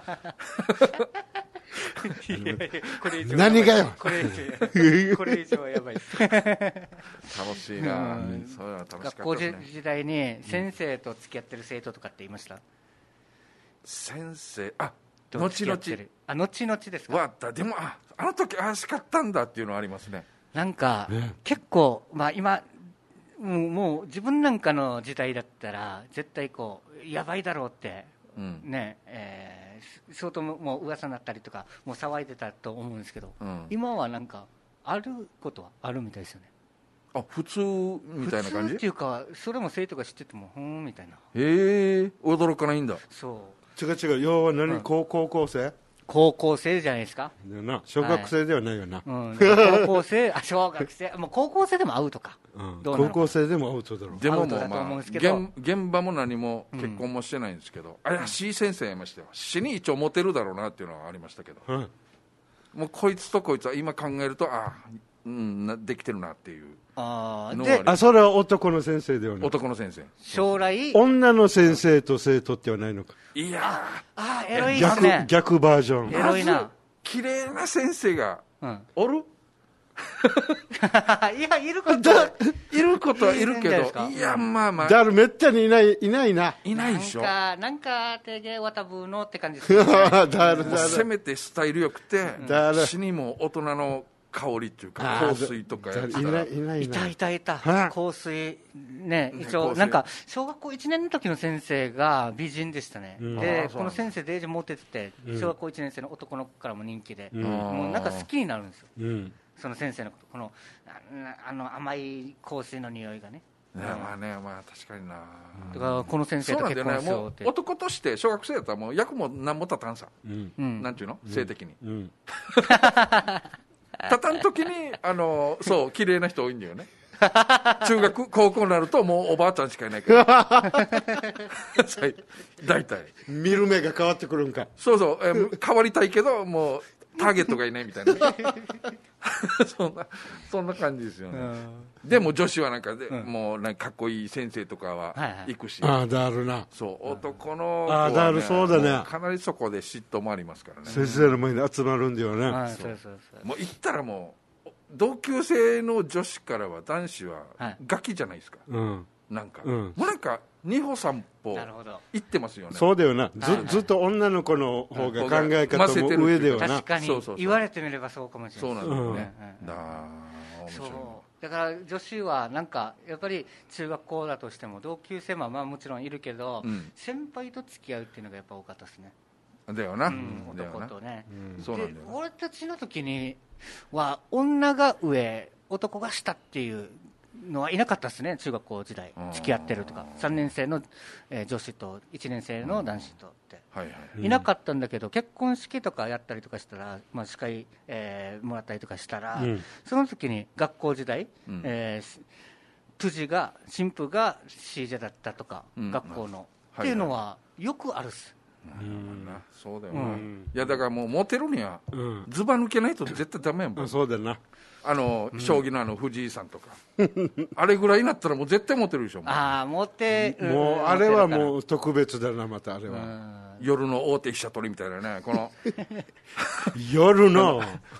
いやいやこれ以上何がよこれ以上これ以上はやばいです楽しいな、うん、そういうの楽しかったですね。 学校時代に先生と付き合ってる生徒とかって言いました、うん、 先生あ後々 あ後々ですか。 わったでもああの時あしかったんだっていうのはありますね。 なんか、ね、結構、まあ、今もう、もう自分なんかの時代だったら絶対こうやばいだろうって、うんねえー、相当もう噂になったりとかもう騒いでたと思うんですけど、うん、今はなんかあることはあるみたいですよね。 あ普通みたいな感じ。 普通っていうかそれも生徒が知っててもふーんみたいな。 へえ驚かないんだ。 そう違う違う要は何、うん、高, 高校生高校生じゃないですか。 な小学生ではないよな、 はいうん、高校生あ小学生もう高校生でもアウトか、 うん、どうなのか高校生でもアウトだろう。 でももう、まあ、現, 現場も何も結婚もしてないんですけど、うん、怪しい先生いましたよ。死に一応モテるだろうなっていうのはありましたけど、うん、もうこいつとこいつは今考えるとああ、うん、できてるなっていうあであそれは男の先生ではない。 男の先生将来女の先生と生徒ってはないのか。 いやああエロいですね。 逆, 逆バージョンエロいな。 綺麗な先生が、うん、おるいやいることいることはいるけどいやまあまあだからめったにいないいないないないでしょ。 なんかなんかてげわたぶのって感じですねだだせめてスタイルよくて死にも大人の香りっていうか香水とかやったらいないいたいたいた香水ね一応なんか小学校いちねんの時の先生が美人でしたね、うん、でこの先生デージモテてて、うん、小学校いちねん生の男の子からも人気で、うん、もうなんか好きになるんですよ、うん、その先生のことこの あ, あの甘い香水の匂いがね。 いやまあねまあ確かにな。 だからこの先生と結婚しようって、 ね、男として小学生だったらもう役も何も立たんさ、うん、なんていうの、うん、性的に、うん、立たん時にあのそう綺麗な人多いんだよね中学高校になるともうおばあちゃんしかいないから大体見る目が変わってくるんか。 そうそう、えー、変わりたいけどもうターゲットがいないみたいなそんなそんな感じですよね、うん、でも女子はなんかで、うん、もうなんかかっこいい先生とかは行くし、 はいはい、あだるな。 そう男の子は、ね、あだるそうだね。 かなりそこで嫉妬もありますからね。 先生の前に集まるんだよね、 はい、そうそうそうもう行ったらもう同級生の女子からは男子はガキじゃないですか、はい、うんなんか、うん、もうなんか二歩三歩行ってますよね。 そうだよな ず, ずっと女の子の方が考え方も上だよな。 確かに言われてみればそうかもしれない。 そうなんだよね、うん、だそうだから女子はなんかやっぱり中学校だとしても同級生もまあもちろんいるけど、うん、先輩と付き合うっていうのがやっぱ多かったですね。 だよな、 うん、男とね、 うん、そうなんだよ。 俺たちの時には女が上男が下っていうのはいなかったですね。中学校時代付き合ってるとかさんねん生の、えー、女子といちねん生の男子とって、うんはいはい、いなかったんだけど、結婚式とかやったりとかしたら、まあ、司会、えー、もらったりとかしたら、うん、その時に学校時代、うんえー、プジが新婦がシージェだったとか、うん、学校の、うん、っていうのはよくあるっす。 うん、そうだよな、うん、いやだからもうモテるには、うん、ズバ抜けないと絶対ダメやもん、 うん、そうだよな。 あの、うん、将棋のあの藤井さんとかあれぐらいになったらもう絶対モテるでしょ。もうああモテもう、うん、あれはもう特別だな。またあれは、うん、 夜の大手飛車取りみたいなね、この夜の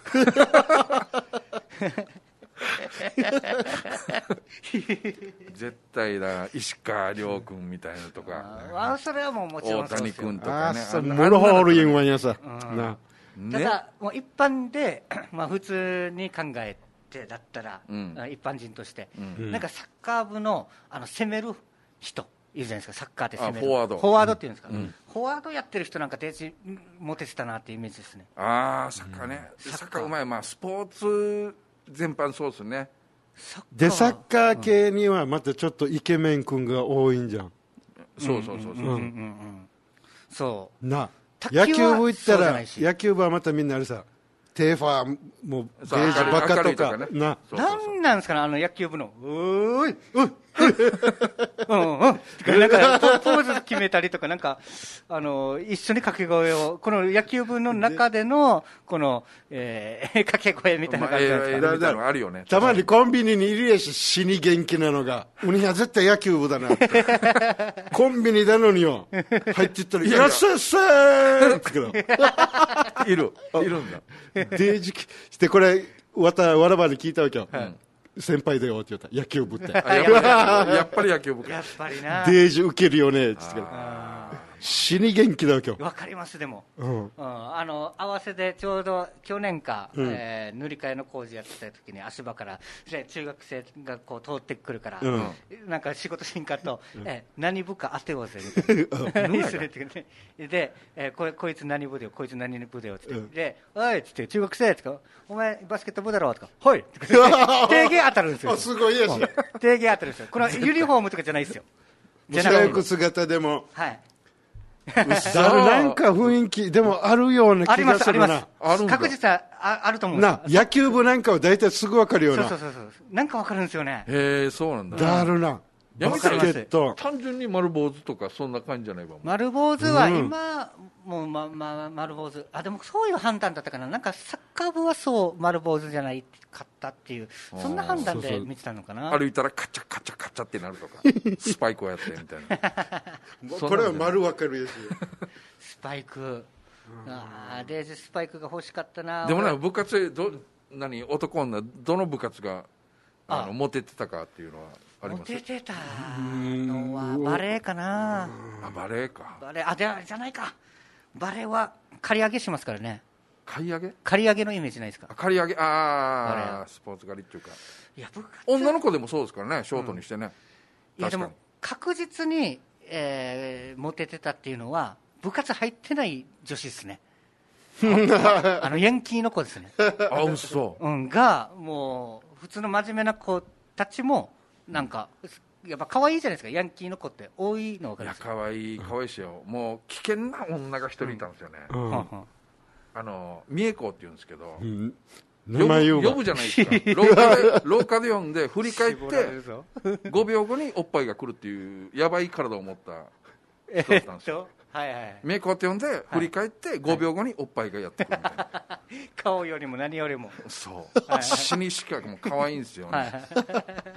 絶対だ、石川遼君みたいなとか、 ああそれはもうもちろん大谷君とかね、 あモロホールインワンやさ、うん、なただもう一般で、まあ、普通に考えてだったら、うん、一般人として、うん、なんかサッカー部の、あの攻める人いるじゃないですか。サッカーって攻めるフォワードフォワードっていうんですか、うん、フォワードやってる人なんかデージモテてたなっていうイメージですね。 ああサッカーね、うん、サッカーうまい、まあ、スポーツ全般そうですね。 でサッカー系にはまたちょっとイケメン君が多いんじゃん、 うん、そうそうそうそうそうな。野球部行ったら野球部はまたみんなあれさ、テーファーもうベージュバカとかな、 なんなんですかね、あの野球部のうーいうんうんうんなんかポーズ決めたりとか、なんかあの一緒に掛け声を、この野球部の中でのこの、えー、掛け声みたいな感じなんですか、 まあえー、だだあるよね。 たまにコンビニにいるやし、死に元気なのが、うには絶対野球部だなってコンビニだのによ入っていったら「いらっしゃいっせー」って言うからいるいるんだ。 デージしてこれわたわらばに聞いたわけよ、はい先輩だよって言った野球部ってやっぱり野球部か、 やっぱりなデージ受けるよねって言って死に元気だよ今日。 わかります。でも、うんうん、あの合わせでちょうど去年か、うんえー、塗り替えの工事やってた時に足場から中学生がこう通ってくるから、うん、なんか仕事しんかと、うんえー、何部か当てようぜみたいなで、えー、こ, こいつ何部だよこいつ何部だよって言って、うん、でおいっつって中学生ってお前バスケット部だろとかはい定芸当たるんですよ。 あすごいやし定芸当たるんですよ。これはユニフォームとかじゃないですよ。 白く姿でもはいなんか雰囲気でもあるような気がするな。ありますあります。確実は あ, あると思うんですな。野球部なんかは大体すぐ分かるような。 そうそうそうなんか分かるんですよね。 へえそうなんだ。 だるな。 バスケット単純に丸坊主とかそんな感じじゃないかも。 丸坊主は今、うん、もうまま丸坊主あでもそういう判断だったかな。なんかサッカー部はそう丸坊主じゃないかったっていうそんな判断で見てたのかな。 歩いたらカチャカチャカチャってなるとかスパイクをやってみたいなこれは丸分かるやつスパイクあデージスパイクが欲しかったな。 でもね部活ど何男女どの部活があのモテてたかっていうのはあります。 モテてたのはバレーかな。 あバレーか。 バレーあでじゃないか。バレーは刈り上げしますからね。 刈り上げ刈り上げのイメージないですか。 刈り上げああスポーツ刈りっていうかいや女の子でもそうですからねショートにしてね、 うん、いやでも確実に、えー、モテてたっていうのは部活入ってない女子ですねあ, あのヤンキーの子ですねあ嘘、 うん、がもう普通の真面目な子たちもなんかやっぱ可愛いじゃないですか。ヤンキーの子って多いの分かりますか。 いや可愛い可愛いしよ、うん、もう危険な女が一人いたんですよね、うんうん、あの三重子って言うんですけど、うん、呼, ぶ呼ぶじゃないですか廊下で廊下で呼んで振り返ってごびょうごにおっぱいが来るっていうやばい体を持った人だったんですよ、えーはいはい、メイコって呼んで振り返ってごびょうごにおっぱいがやってくるみたいな、はい、 顔よりも何よりもそう、はい、死にしかも可愛いんですよね、はい、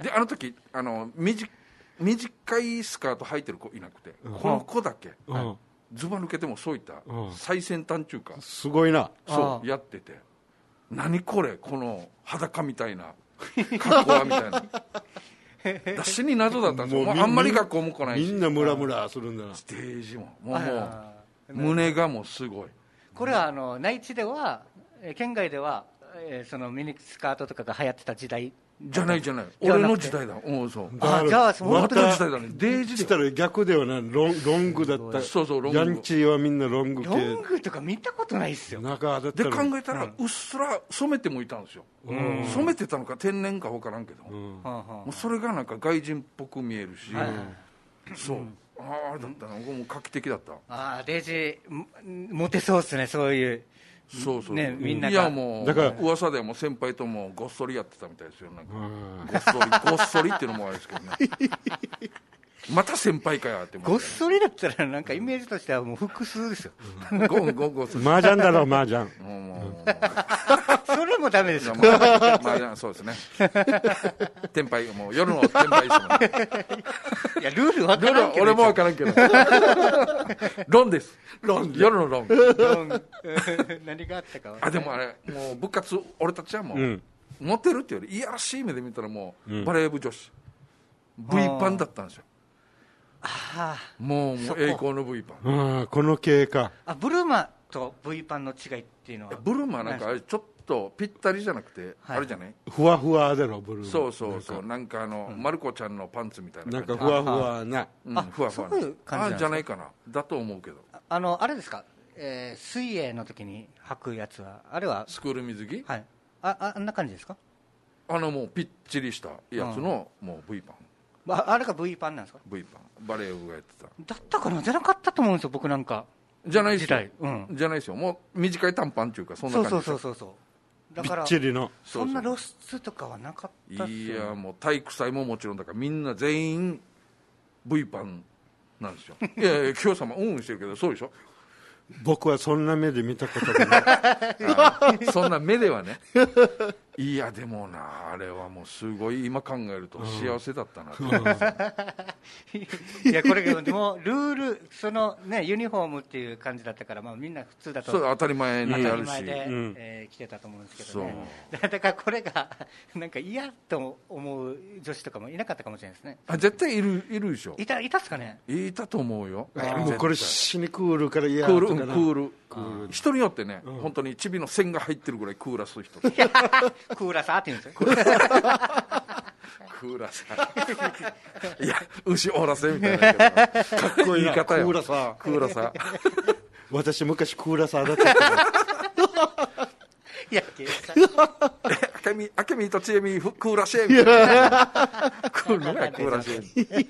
であの時あの 短, 短いスカート履いてる子いなくて、うん、この子だけ、うん、ズバ抜けてもそういった最先端中華、うん、 すごいなそうやってて何これこの裸みたいな格好はみたいな死に謎だったんですよ。もうあんまり学校も来ないしみんなムラムラするんだな。 ステージももうもう胸がもうすごい。 これはあの内地では県外では、えー、そのミニスカートとかが流行ってた時代じゃないじゃない、俺の時代だ。うん、そう。 あ、じゃあ本当の時代だね。デイジでしたら逆ではな、ロンロングだった。 そうそう、ロング。 ヤンチーはみんなロング系。 ロングとか見たことないっすよ。 中だったで考えたら、うっすら染めてもいたんですよ。染めてたのか天然か分からんけど、もうそれがなんか外人っぽく見えるし、そう。ああだったな、僕も画期的だった。 ああ、デイジモテそうっすね、そういう。 そうそう、 ね、みんなが。 いやもうだから噂でも先輩ともごっそりやってたみたいですよ。なんかごっそりごっそりっていうのもあれですけどねまた先輩かやってごっそりだったらなんかイメージとしてはもう複数ですよ。 ごごご麻雀だろ麻雀。 それもダメですよ。 麻雀そうですね。天敗もう夜の天敗ですもんね。 いやルールわからんけど。 俺もわからんけど。ロンです。ロン夜のロン。ロン何があったか。 あでもあれもう部活俺たちはもうモテるっていうよりいやらしい目で見たらもうバレー部女子 V パンだったんですよ。あもうもう栄光の V パン。あこの系か。 あブルマと V パンの違いっていうのは。 ブルマなんかあれちょっとぴったりじゃなくて、はい、あれじゃないふわふわだろブルマ。 そうそうそう、なんかあの、うん、マルコちゃんのパンツみたいななんかふわふわな、 うん、ふわふわな。そういう感じなんですか。あじゃないかなだと思うけど。 あのあれですか、えー、水泳の時に履くやつはあれはスクール水着。 はい。ああんな感じですか。 あのもうぴっちりしたやつの、うん、もう V パン。 あ, あれが V パンなんですか。 V パンバレー部がやってた。 だったかな、じゃなかったと思うんですよ僕なんか。 じゃないですよ、 うん、 じゃないですよ。もう短い短パンっていうかそんな感じ。 そうそうそうそうだからびっちりのそんな露出とかはなかったっすよ。 いやもう体育祭ももちろんだからみんな全員 V パンなんですよ。いやいや今日様うんしてるけどそうでしょ。 僕はそんな目で見たことがないそんな目ではね。いやでもなあれはもうすごい今考えると幸せだったな、うん、 いやこれでもルールそのねユニフォームっていう感じだったから、まあ、みんな普通だとそう当たり前にやるし、 当たり前で、うんえー、来てたと思うんですけどね。だからこれがなんか嫌と思う女子とかもいなかったかもしれないですね。 あ絶対いるいるでしょ。 いたいたっすかね。 いたと思うよ。 もうこれ死にクールから嫌クール、うん、クール人によってね、うん、本当にチビの線が入ってるぐらいクーラス人。 クーラサーって言うんですよ。 クーラサー。いや牛おらせみたいなかっこいい言い方よ。 クーラサークーラサー。 私昔クーラサーだったから。 いやあけみあけみとちえみクーラシェみたいな。クールのがクーラシ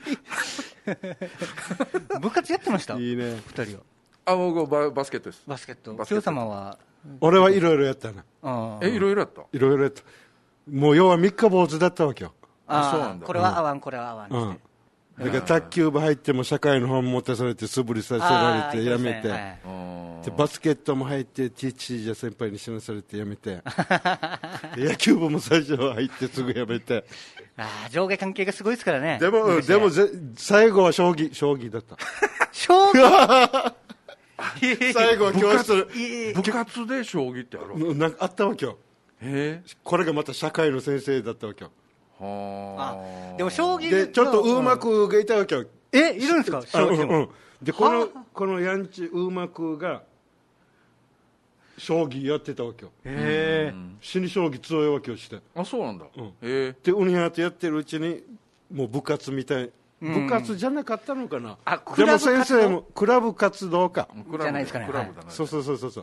ェ。部活やってました。 いいね。 二人は。 あ僕ババスケットです。 バスケット。千代様は。 俺はいろいろやったな。 えいろいろやった。 いろいろやった。もう要は三日坊主だったわけよ。 あそうなんだ。これは合わんこれは合わんって。うんだから卓球部入っても社会の本持たされて素振りさせられてやめて、でバスケットも入ってティーチージャ先輩に死なされてやめて野球部も最初は入ってすぐやめてあ上下関係がすごいですからね。 でもでもぜ最後は将棋将棋だった将棋最後は教室部活で将棋ってあるなんかあったわけよ。 へこれがまた社会の先生だったわけよ。 あでも将棋でちょっとうまくがいたわけよ。 えいるんですか将棋でも、うん、 でこのこのヤンチうまくが将棋やってたわけよ。 へえ死に将棋強いわけよして。 あそうなんだ、うん、へえでウニハートやってるうちにもう部活みたい、うん、部活じゃなかったのかな。 あでも先生もクラブ活動かじゃないですかね。 クラブだね、 はい、そうそうそうそう、うん、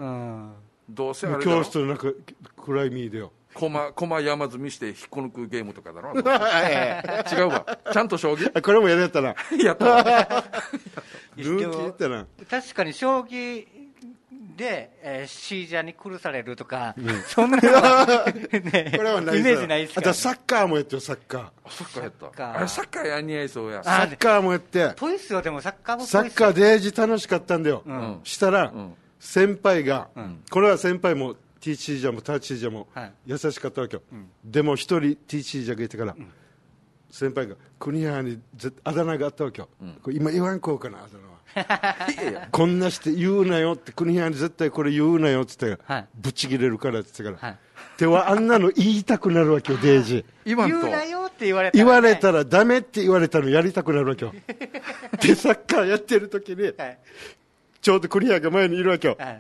どうせあれだろ教室の中暗い見でよコマ、コマ山積みして引っこ抜くゲームとかだろ違うわちゃんと将棋これもやったなやったわルーキーやったな。 確かに将棋で、えー、シージャーに苦されるとか、うん、そんなのは、ね、これはないイメージないですか、ね、 あとサッカーもやってよ。サッカーサッカーやったあれサッカーや似合いそうや。 サッカーもやってぽいっすよ。でもサッカーもサッカーデージ楽しかったんだよ、うん、したら、うん、先輩が、うん、これは先輩もティーチージャーもターチージャーも優しかったわけよ、はい、でも一人ティーチージャーがいてから、うん、先輩が国原にあだ名があったわけよ、うん、これ今言わんこうかなあだ名はいやいやこんなして言うなよって国原に絶対これ言うなよって言って、はい、ぶち切れるからって言ってから、はい、ではあんなの言いたくなるわけよデージ言うなよって言われたら、 ね、言われたらダメって言われたのやりたくなるわけよでサッカーやってる時に、はい、ちょうど国原が前にいるわけよ、はい、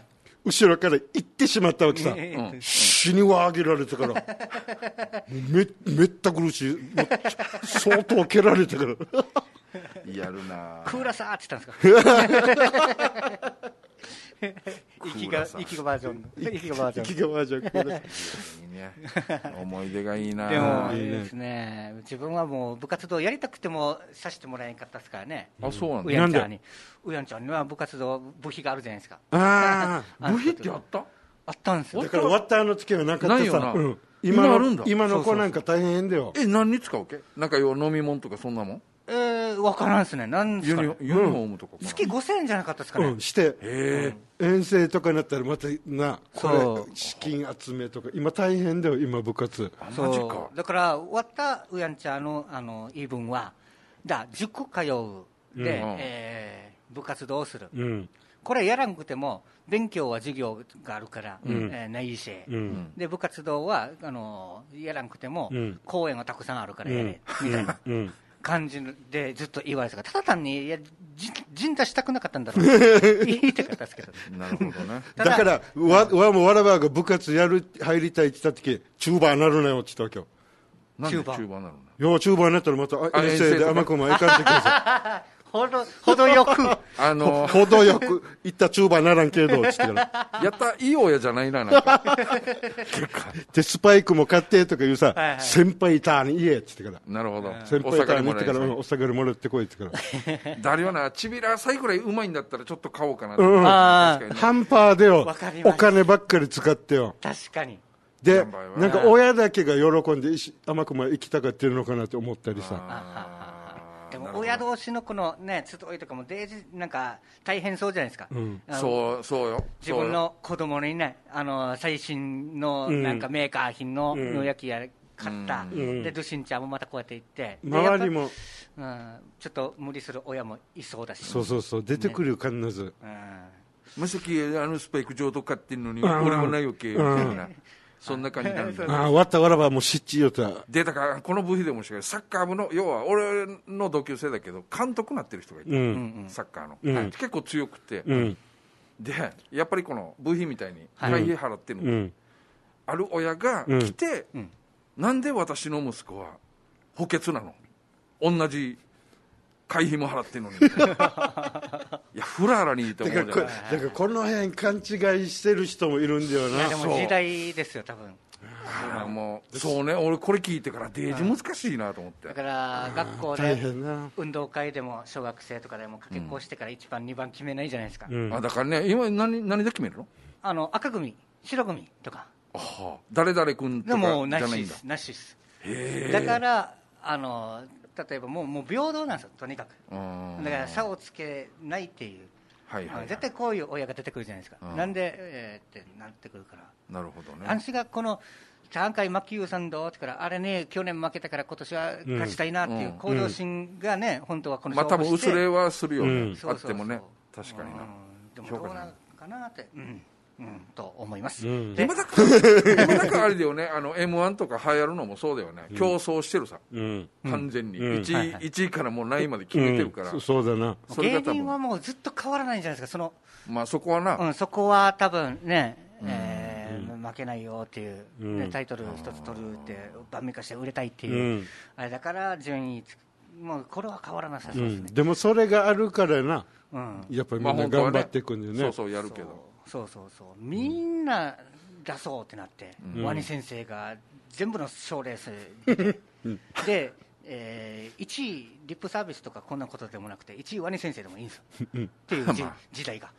後ろから行ってしまったわけさ、うん、死にはあげられたからめ, めった苦しい相当蹴られたからやるなクーラサーって言ったんですか息が息がバージョン息がバージョン息がバージョンいいね思い出がいいなでもいいですね自分はもう部活動やりたくてもさせてもらえなかったですからねあそうなんだうやんちゃんにうやんちゃんには部活動部費があるじゃないですかああ部費ってあったあったんですよだから終わったあの月はなかったさ、うん、 今のあるんだ今の子なんか大変だよえ何に使うわけなんか要は飲み物とかそんなもんえー、分からんですね何ですかねユニフォームとか月ごせんえんじゃなかったですかね、 うん、してへ遠征とかになったらまたなこれ資金集めとか今大変だよ今部活マジかだから終わったうやんちゃんのあの言い分はだ塾通うで、うんえー、部活動をする、うん、これやらなくても勉強は授業があるから、うんえー、内政、うん、で部活動はあのやらなくても、うん、講演はたくさんあるからやれ、うん、みたいな、うん感じでずっと言われてたからただ単にいや陣出したくなかったんだろう言いたかったですけど、 ね、なるほどねだからわわもわらばが部活やる入りたいって言った時チューバーなるなよって言ったわけよなんでチューバーなるのよチューバーになったらまた遠征で甘くもいかんときますほど程よくあのー、 程よくいったチューバーならんけどっつってからやったいい親じゃないななんかでスパイクも買ってとか言うさ、はいはい、先輩いたに言えっつってからなるほど先輩いたに言ってからお下がりもらってこいってから誰よなちびらさいくらいうまいんだったらちょっと買おうかな、うん、 あハンパーでよお金ばっかり使ってよ確かにでなんか親だけが喜んで甘くも行きたがってるのかなと思ったりさでも親同士のこのね集いとかもデージなんか大変そうじゃないですか、うん、 そうそうよ自分の子供にねあの最新のなんかメーカー品の野焼きや買った、うん、でドゥシンちゃんもまたこうやって行って周りも、 うん、ちょっと無理する親もいそうだし、ね、 そうそうそう出てくるよ、ね、必ず、うん、 まさきあのスパイク上等買ってんのに俺もないわけみたいなそんな感じなんだああ、終わったわらばもう湿地よとでだからこの部費でもしかサッカー部の要は俺の同級生だけど監督になってる人がいて、うん、サッカーの、うん、結構強くて、うん、でやっぱりこの部費みたいに会費払ってるの、うん、ある親が来て、うん、なんで私の息子は補欠なの同じ会費も払ってるのにいやフラーラにいいと思うじゃないだからこの辺勘違いしてる人もいるんだよな。 いやでも時代ですよ多分あもうそうね俺これ聞いてからデージ難しいなと思ってだから学校で運動会でも小学生とかでもかけっこしてからいちばんにばん決めないじゃないですか、 うん、あだからね今 何, 何で決めるのあの赤組白組とかあは誰々君とかじゃないんだでもなしですなしですへだからあの例えばも う, もう平等なんですよとにかくだから差をつけないっていう、はいはいはい、絶対こういう親が出てくるじゃないですかなんで、えー、ってなってくるからなるほどね私がこのさんかいマキューさんどうってからあれね去年負けたから今年は勝ちたいなっていう向上心がね、うん、本当はこのまあ多分薄れはするよね、うん、あってもね確かにな、 うん、でもどうなのかなって、うんうん、と思います、うん、 今だから今だからあれだよねあの エムワン とか流行るのもそうだよね、うん、競争してるさ、うん、完全に、うん、いちい、はいはい、いちいからもう何位まで決めてるから、 うん、そうだなそれが芸人はもうずっと変わらないんじゃないですかそのまあそこはな、 うん、そこは多分ね、うんえーうん、負けないよっていう、ねうん、タイトル一つ取るって晩味化して売れたいっていう、うん、あれだから順位もうこれは変わらなさそうですね、 うん、でもそれがあるからな、うん、やっぱりみんな頑張っていくんだよね、まあ、 そうそうやるけどそうそうそうみんな出そうってなって、うん、ワニ先生が全部の賞レースで、うん、で、えー、いちいリップサービスとかこんなことでもなくていちいワニ先生でもいいんですよ、うん、っていうじ、まあ、時代が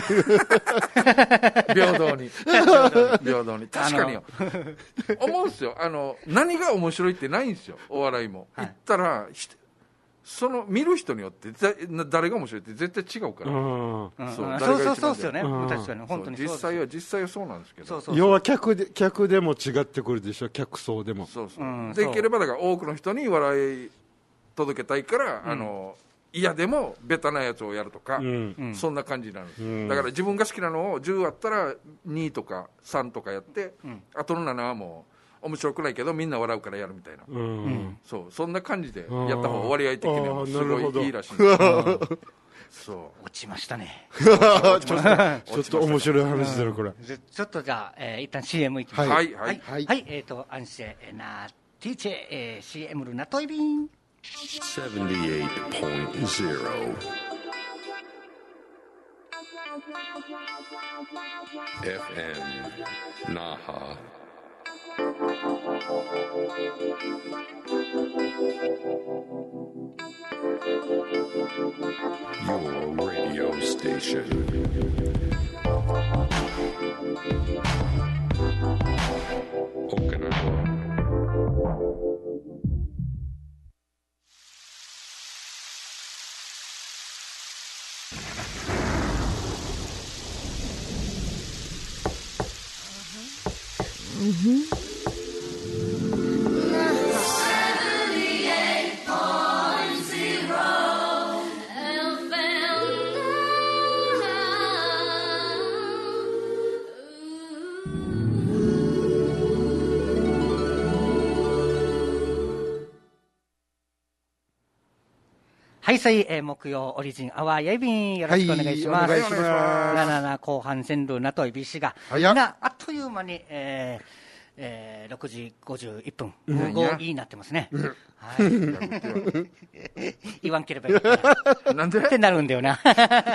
平等に平等に確かによ思うんですよあの何が面白いってないんですよお笑いも、はい、言ったらその見る人によって誰が面白いって絶対違うから、うんうん、そうそうそうそうですよね、うん、確かに本当に実際は実際はそうなんですけどそうそうそう要は客で客でも違ってくるでしょ客層でもそうそう、うん、できればだから多くの人に笑い届けたいから、うん、あの嫌でもベタなやつをやるとか、うん、そんな感じなんです、うん、だから自分が好きなのをじゅうあったらにとかさんとかやって、うん、あとのななはもう面白くないけどみんな笑うからやるみたいな、うん、そうそんな感じでやった方が割合的にはすごいいいらしいんですそう落ちましたね。 ちょっとちょっと面白い話だよこれ。 ちょっとじゃあ、えー、一旦 シーエム いきます。 はいはいはい、はい、えっ、ー、とアンシェナティーチェ、えー、シーエム ルナトイビンセブンティエイトポイントゼロ エフエム Naha Your radio station Okinawa Mm-hmm. seventy-eight point zero F M はい、さい、えー、木曜オリジンアワーやいびんよろしくお願いします。 はい、お願いします。 ななな後半線路なといびしが、なあっという間に、えーえー、ろくじごじゅういっぷん、無言いいなってますね。はい、言わんければいいから。 なんでってなるんだよな。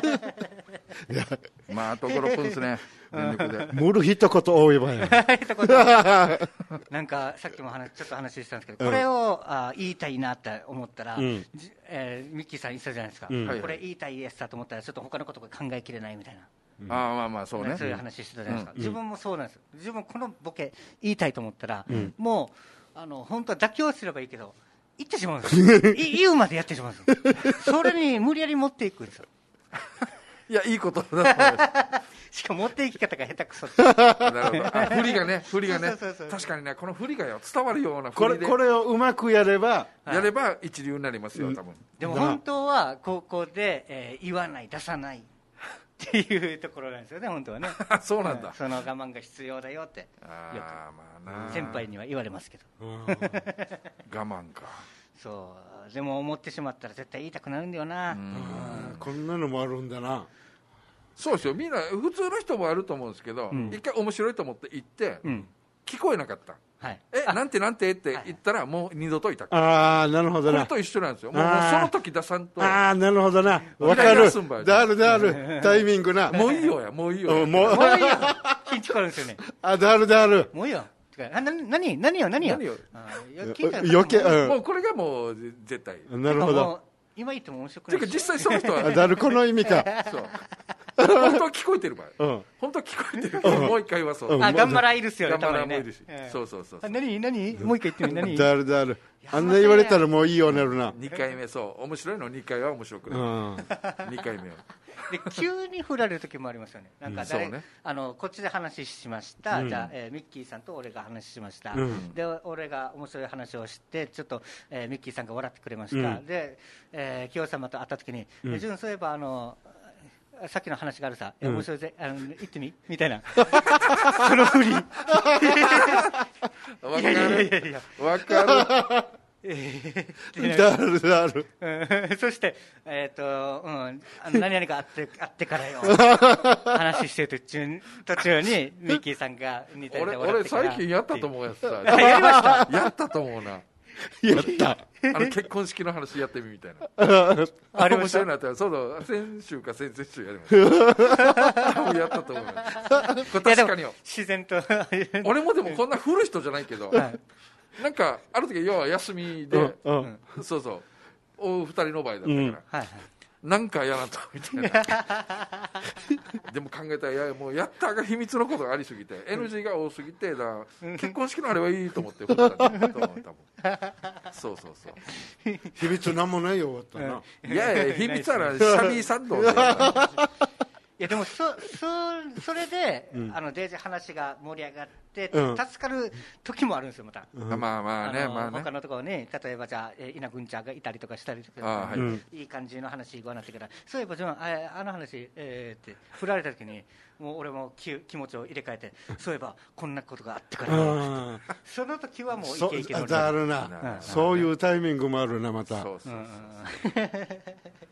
まああとご、ろっぷんですね。 無る一言多いわよ。 なんかさっきも話ちょっと話したんですけど、これをあ言いたいなって思ったら、うんえー、ミッキーさん言ってたじゃないですか、うん、これ言いたいやつだと思ったらちょっと他のことが考えきれないみたいな、 うん、ああまあまあそうね、 そういう話してたじゃないですか、うん、自分もそうなんですよ。自分このボケ言いたいと思ったら、うん、もうあの本当は妥協すればいいけど言ってしまうんですよ言うまでやってしまうんですよそれに無理やり持っていくんですよいやいいことだと思いますしかも持っていき方が下手くそなるほどあ振りがね振りがね確かにねこの振りがよ伝わるような振りでこれ、これをうまくやればやれば一流になりますよ、うん、多分でも本当はここで、えー、言わない出さないっていうところなんですよね本当はねそうなんだ、 うん、その我慢が必要だよってあよく、まあ、な先輩には言われますけど我慢かそうでも思ってしまったら絶対言いたくなるんだよな、うん、 こんなのもあるんだな。 そうですよみんな普通の人もあると思うんですけど、うん、一回面白いと思って言って、うん、聞こえなかった、はい、えなんてなんてって言ったらもう二度といたくない。 ああなるほどな。 これと一緒なんですよ。もうその時出さんと。 ああなるほどな。わかる。だるだるタイミングな。 もういいよやもういいよや。 もういいよ。緊張感ですよね。 あだるだる。 もういいよ。なな何何よ何よ。 何よ。 余計もうこれがもう絶対。 なるほど。 今言っても面白くない。 ていうか実際その人はだるこの意味か。そう。 本当は聞こえてる場合、うん、本当は聞こえてるけど、うん、もう一回言わそう、うん、 あ頑張らいるっすよね、 頑張らもいるし、えー、そうそうそうそう何何もう一回言ってみ何だるだるあんな言われたらもういいようになるな。 にかいめそう面白いのにかいは面白くない、うん、にかいめはで急に振られる時もありますよね。なんか誰、うんね、あのこっちで話しました、うん、じゃあ、えー、ミッキーさんと俺が話しました、うん、で俺が面白い話をしてちょっと、えー、ミッキーさんが笑ってくれました、うん、で、えー、清様と会った時に、うん、純そういえばあのさっきの話があるさ、うん、面白いぜあの言ってみみたいなそのふりわかるいやいやいやいやわかるえー、だるだる、 うん、そして、えーとうん、あの何々があってあってからよ話してる途中途中にミッキーさんが似たりで俺俺最近やったと思うやつさやりましたやったと思うなやったあの結婚式の話やってみみたいなあれ面白いなってそうそう先週か先々週やりましたやったと思うこれ確かによ自然と俺もでもこんな古い人じゃないけど、はいなんかある時要は休みで、うんうん、そうそうお二人の場合だったから、うんはいはい、なんかやらとみたいなでも考えたらいやもうやったが秘密のことがありすぎて、うん、エヌジー が多すぎてだ結婚式のあれはいいと思って振ったんだと思う多分そうそうそう秘密なんもないよ終わったな、 うん、いやいや秘密はなシャビーサンドいやでも そ, そ, それで、うん、あのデージ話が盛り上がって、うん、助かる時もあるんですよまた、 うん、まあまあねまあね他のところに例えばじゃあ稲ぐんちゃんがいたりとかしたりとか、はい、いい感じの話がなってからそういえば自分 あ, あの話、えー、って振られた時にもう俺も 気, 気持ちを入れ替えてそういえばこんなことがあってからその時はもうイケイケのだるな、うん、そういうタイミングもあるなまたそうそうそう、うん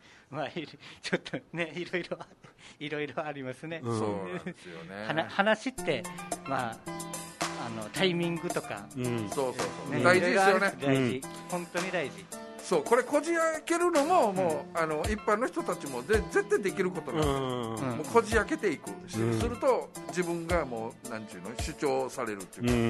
まあ、ちょっとね、いろいろいろいろありますね。 そうなんですよね。 話って、まあ、あのタイミングとか、 うん、そうそうそう、ね、大事ですよね。 大事、本当に大事。 そう、これこじ開けるのももう、うん、あの一般の人たちもで絶対できることなんで、うん、もうこじ開けていく、うん、すると自分がもうなんちゅうの主張されるっていうか、うん、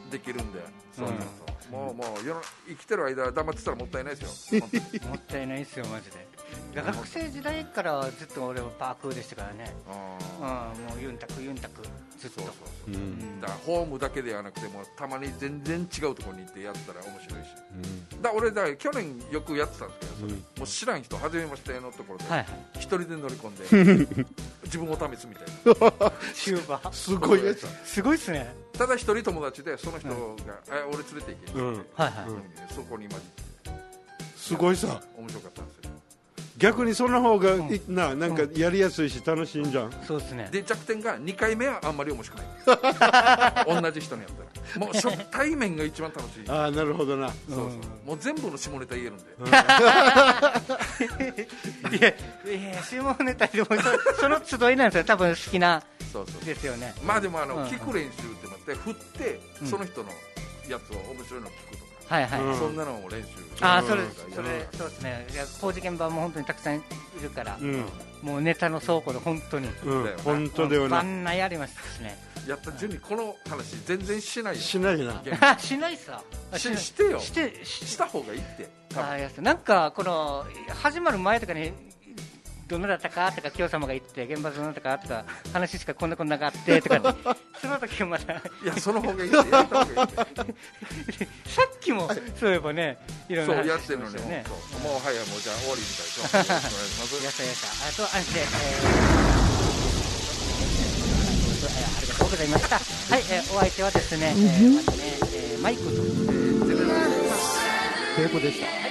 できるんで、そうそうそう、もうもう世の生きてる間黙ってたらもったいないですよ。本当にもったいないですよマジで。学生時代からずっと俺はパークーでしたからね。あ、うん、もうユンタクユンタクずっと。そうそうそう、うん、だからホームだけではなくてもたまに全然違うところに行ってやったら面白いし、うん、だ俺だ去年よくやってたんですけど、それ、うん、もう知らん人初めましてのところで、はいはい、一人で乗り込んで自分を試すみたいなチューバーすごいやつ、すごいっすね。ただ一人友達でその人が、うん、え俺連れて行けって言って、うんはいはい、そこに混じってすごいさ、面白かったんですよ。逆にその方が、うん、な, なんかやりやすいし楽しいんじゃん、うん、そうですね。で弱点がにかいめはあんまり面白くない同じ人にやったらもう初対面が一番楽しい。ああなるほどな。そうそう、うん、もう全部の下ネタ言えるんで、うん、いやいや下ネタでも そ, その集いなんですよ多分好きなそうそうですよね。まあでもあの、うん、聞く練習ってなって振って、うん、その人のやつを面白いのを聞くとか、はいはい、うん、そんなのも練習。ああそれそれそうですね。いや工事現場も本当にたくさんいるから、うん、もうネタの倉庫で本当に、うん、本当だよね。万内ありますしね。やった順にこの話全然しないよ。しないな。しないさ。ししてよ。してした方がいいって。あやなんかこの始まる前とかに。どんなだったかとか、京様が言って現場どんなだったかとか話しかこんなこんながあってとかその時はまだいやその方がいいってやった方がいいさっきもそういえばねいろんな話してましたよね。もうはいもうじゃあ終わりみたいですよ。お願いします。やったやったあと安心、えー、ありがとうございました。はい、えー、お相手はですね、えーまたねえー、マイクと、えー、ゼネラルテープでした。